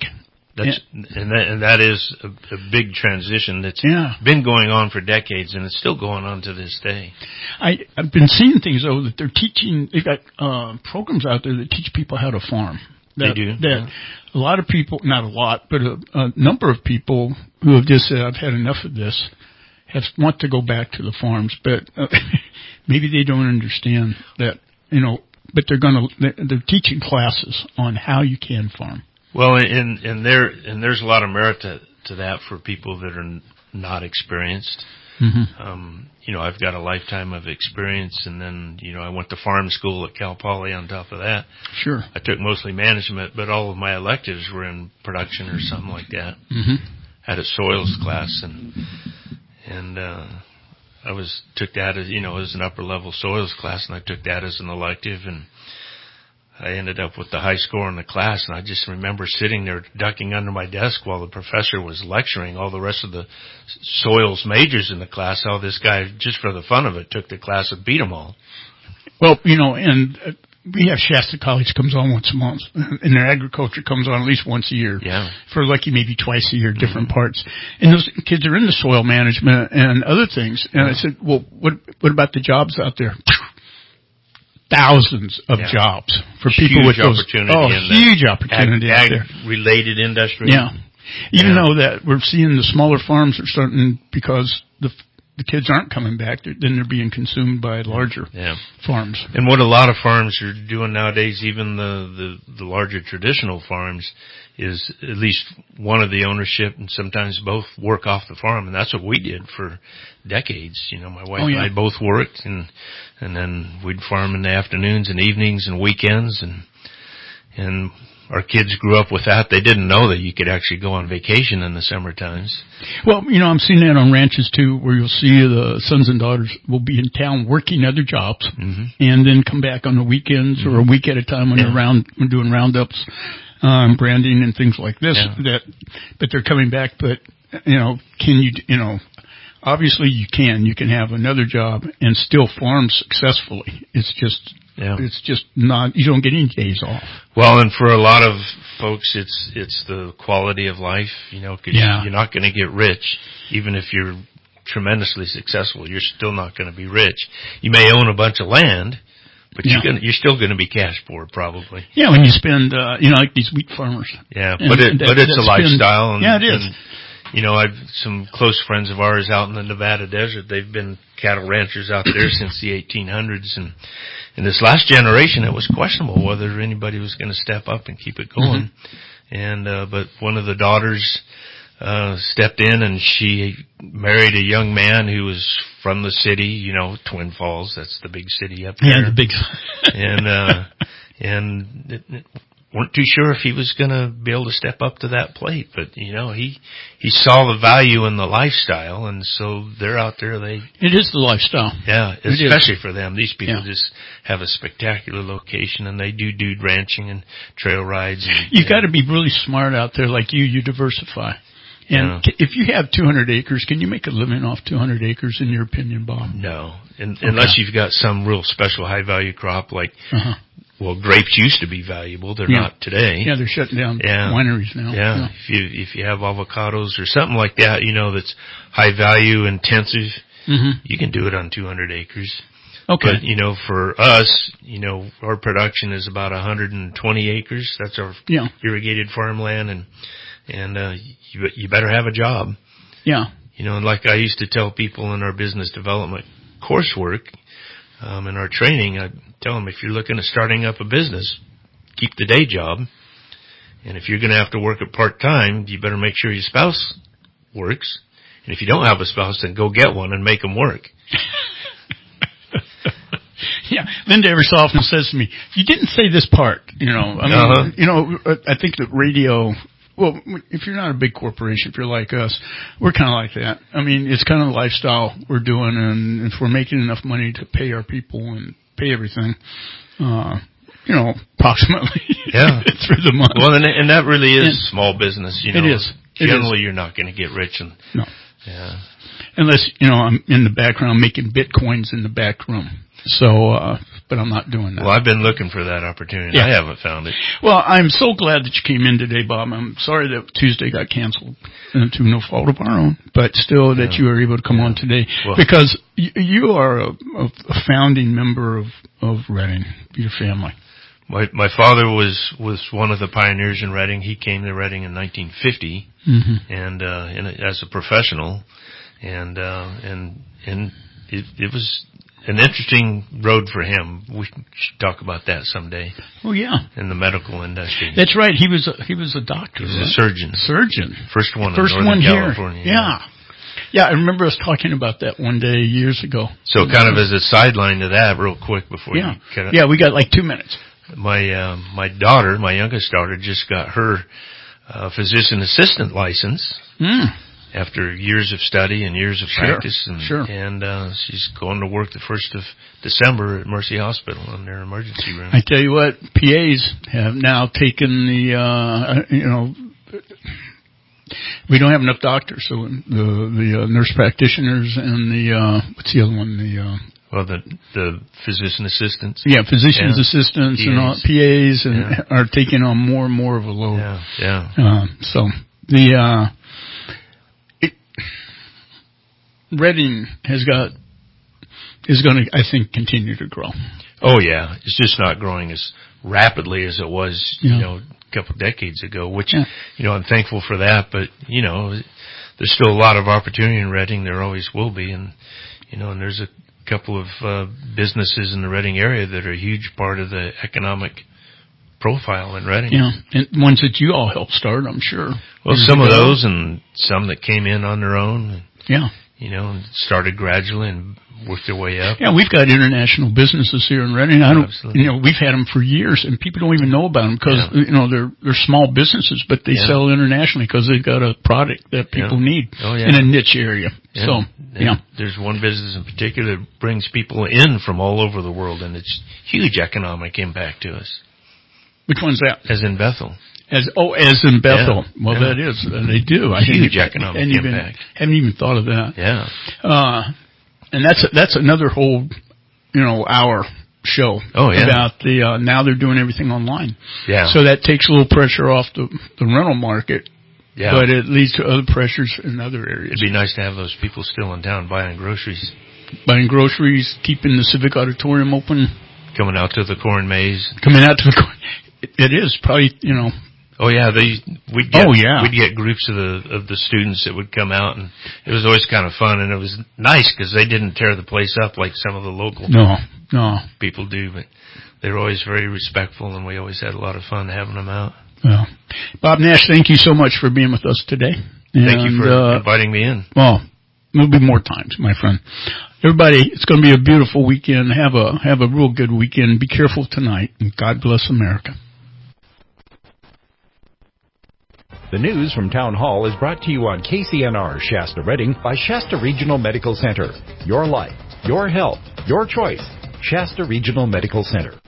That is a big transition that's been going on for decades, and it's still going on to this day. I've been seeing things though that they've got programs out there that teach people how to farm. They do. A lot of people, not a lot, but a number of people who have just said, I've had enough of this, want to go back to the farms, but maybe they don't understand that, but they're teaching classes on how you can farm. Well, and there's a lot of merit to that for people that are not experienced. Mm-hmm. I've got a lifetime of experience, and then, I went to farm school at Cal Poly on top of that. Sure. I took mostly management, but all of my electives were in production or something like that. Mm-hmm. Had a soils class, and I took that as, as an upper level soils class, and I took that as an elective, and I ended up with the high score in the class, and I just remember sitting there ducking under my desk while the professor was lecturing all the rest of the soils majors in the class, how this guy, just for the fun of it, took the class and beat them all. Well, and we have Shasta College comes on once a month, and their agriculture comes on at least once a year. Yeah. For lucky maybe twice a year, different parts. And those kids are into soil management and other things. And I said, well, what about the jobs out there? thousands of jobs for people with those. Huge opportunity out there. Related industry. Yeah. Even though that we're seeing the smaller farms are starting because the kids aren't coming back, then they're being consumed by larger farms. And what a lot of farms are doing nowadays, even the larger traditional farms, is at least one of the ownership and sometimes both work off the farm. And that's what we did for decades. You know, my wife and I both worked, and then we'd farm in the afternoons and evenings and weekends, and our kids grew up with that. They didn't know that you could actually go on vacation in the summer times. Well, you know, I'm seeing that on ranches too, where you'll see the sons and daughters will be in town working other jobs, and then come back on the weekends or a week at a time when they're doing roundups, branding and things like this. But they're coming back. But you know, obviously you can have another job and still farm successfully. It's just not, you don't get any days off. Well, and for a lot of folks, it's the quality of life, you know, because you're not going to get rich, even if you're tremendously successful. You're still not going to be rich. You may own a bunch of land, but you're still going to be cash poor, probably. Yeah, when you spend, like these wheat farmers. Yeah, but it's a lifestyle. And, it is. And, you know, I've some close friends of ours out in the Nevada desert. They've been cattle ranchers out there since the 1800s, and in this last generation, it was questionable whether anybody was going to step up and keep it going. And but one of the daughters stepped in, and she married a young man who was from the city. You know, Twin Falls. That's the big city up there. Yeah, the big. and weren't too sure if he was going to be able to step up to that plate, but you know, he saw the value in the lifestyle, and so they're out there. It is the lifestyle. Yeah, especially for them. These people just have a spectacular location, and they do dude ranching and trail rides. You got to be really smart out there, like you diversify. And if you have 200 acres, can you make a living off 200 acres, in your opinion, Bob? No, unless you've got some real special high value crop like. Well, grapes used to be valuable. They're not today. Yeah, they're shutting down wineries now. Yeah. If you have avocados or something like that, you know, that's high value intensive, you can do it on 200 acres. Okay. But, you know, for us, you know, our production is about 120 acres. That's our irrigated farmland, and you better have a job. Yeah. You know, and like I used to tell people in our business development coursework, in our training, I tell them, if you're looking at starting up a business, keep the day job. And if you're going to have to work it part-time, you better make sure your spouse works. And if you don't have a spouse, then go get one and make them work. Yeah. Linda every so often says to me, you didn't say this part, you know. I mean, you know, I think that radio... Well, if you're not a big corporation, if you're like us, we're kind of like that. I mean, it's kind of the lifestyle we're doing, and if we're making enough money to pay our people and pay everything, you know, approximately through the month. Well, and that really is small business, you know. It is. Generally, you're not going to get rich. No. Yeah. Unless, you know, I'm in the background making bitcoins in the back room. So, but I'm not doing that. Well, I've been looking for that opportunity. I haven't found it. Well, I'm so glad that you came in today, Bob. I'm sorry that Tuesday got canceled to no fault of our own, but still that you were able to come on today, because you are a founding member of Redding, your family. My father was one of the pioneers in Redding. He came to Redding in 1950, and as a professional, and it was an interesting road for him. We should talk about that someday. Oh yeah, in the medical industry. That's right. He was a doctor. He was a surgeon. First one in Northern California. Yeah, I remember us talking about that one day years ago. So kind of as a sideline to that, real quick before you cut it. Yeah, we got like 2 minutes. My daughter, my youngest daughter, just got her physician assistant license. After years of study and years of practice, and she's going to work the 1st of December at Mercy Hospital in their emergency room. I tell you what, PAs have now taken the, you know, we don't have enough doctors, so the nurse practitioners and the what's the other one? The physician assistants. Yeah, physicians assistants PAs. And all, PAs and are taking on more and more of a load. So the Redding is going to, I think, continue to grow. Oh, yeah. It's just not growing as rapidly as it was, a couple of decades ago, which, I'm thankful for that. But, there's still a lot of opportunity in Redding. There always will be. And, and there's a couple of businesses in the Redding area that are a huge part of the economic profile in Redding. Yeah, and ones that you all helped start, I'm sure. Well, some of those and some that came in on their own. Yeah. And started gradually and worked their way up. Yeah, we've got international businesses here in Redding. We've had them for years, and people don't even know about them because, they're small businesses, but they sell internationally because they've got a product that people need in a niche area. Yeah. So, There's one business in particular that brings people in from all over the world, and it's huge economic impact to us. Which one's that? As in Bethel. As in Bethel. Yeah. Well, that is. They do. Huge economic impact. Haven't even thought of that. Yeah. And that's another whole, hour show. Oh, yeah. About the, now they're doing everything online. Yeah. So that takes a little pressure off the rental market. Yeah. But it leads to other pressures in other areas. It'd be nice to have those people still in town buying groceries. Keeping the Civic Auditorium open. Coming out to the corn maze. It is probably, Oh yeah, we'd get groups of the students that would come out, and it was always kind of fun, and it was nice because they didn't tear the place up like some of the local people do, but they were always very respectful, and we always had a lot of fun having them out. Well, Bob Nash, thank you so much for being with us today. Thank you for inviting me in. Well, there'll be more times, my friend. Everybody, it's going to be a beautiful weekend. Have a real good weekend. Be careful tonight, and God bless America. The news from Town Hall is brought to you on KCNR Shasta Redding by Shasta Regional Medical Center. Your life, your health, your choice. Shasta Regional Medical Center.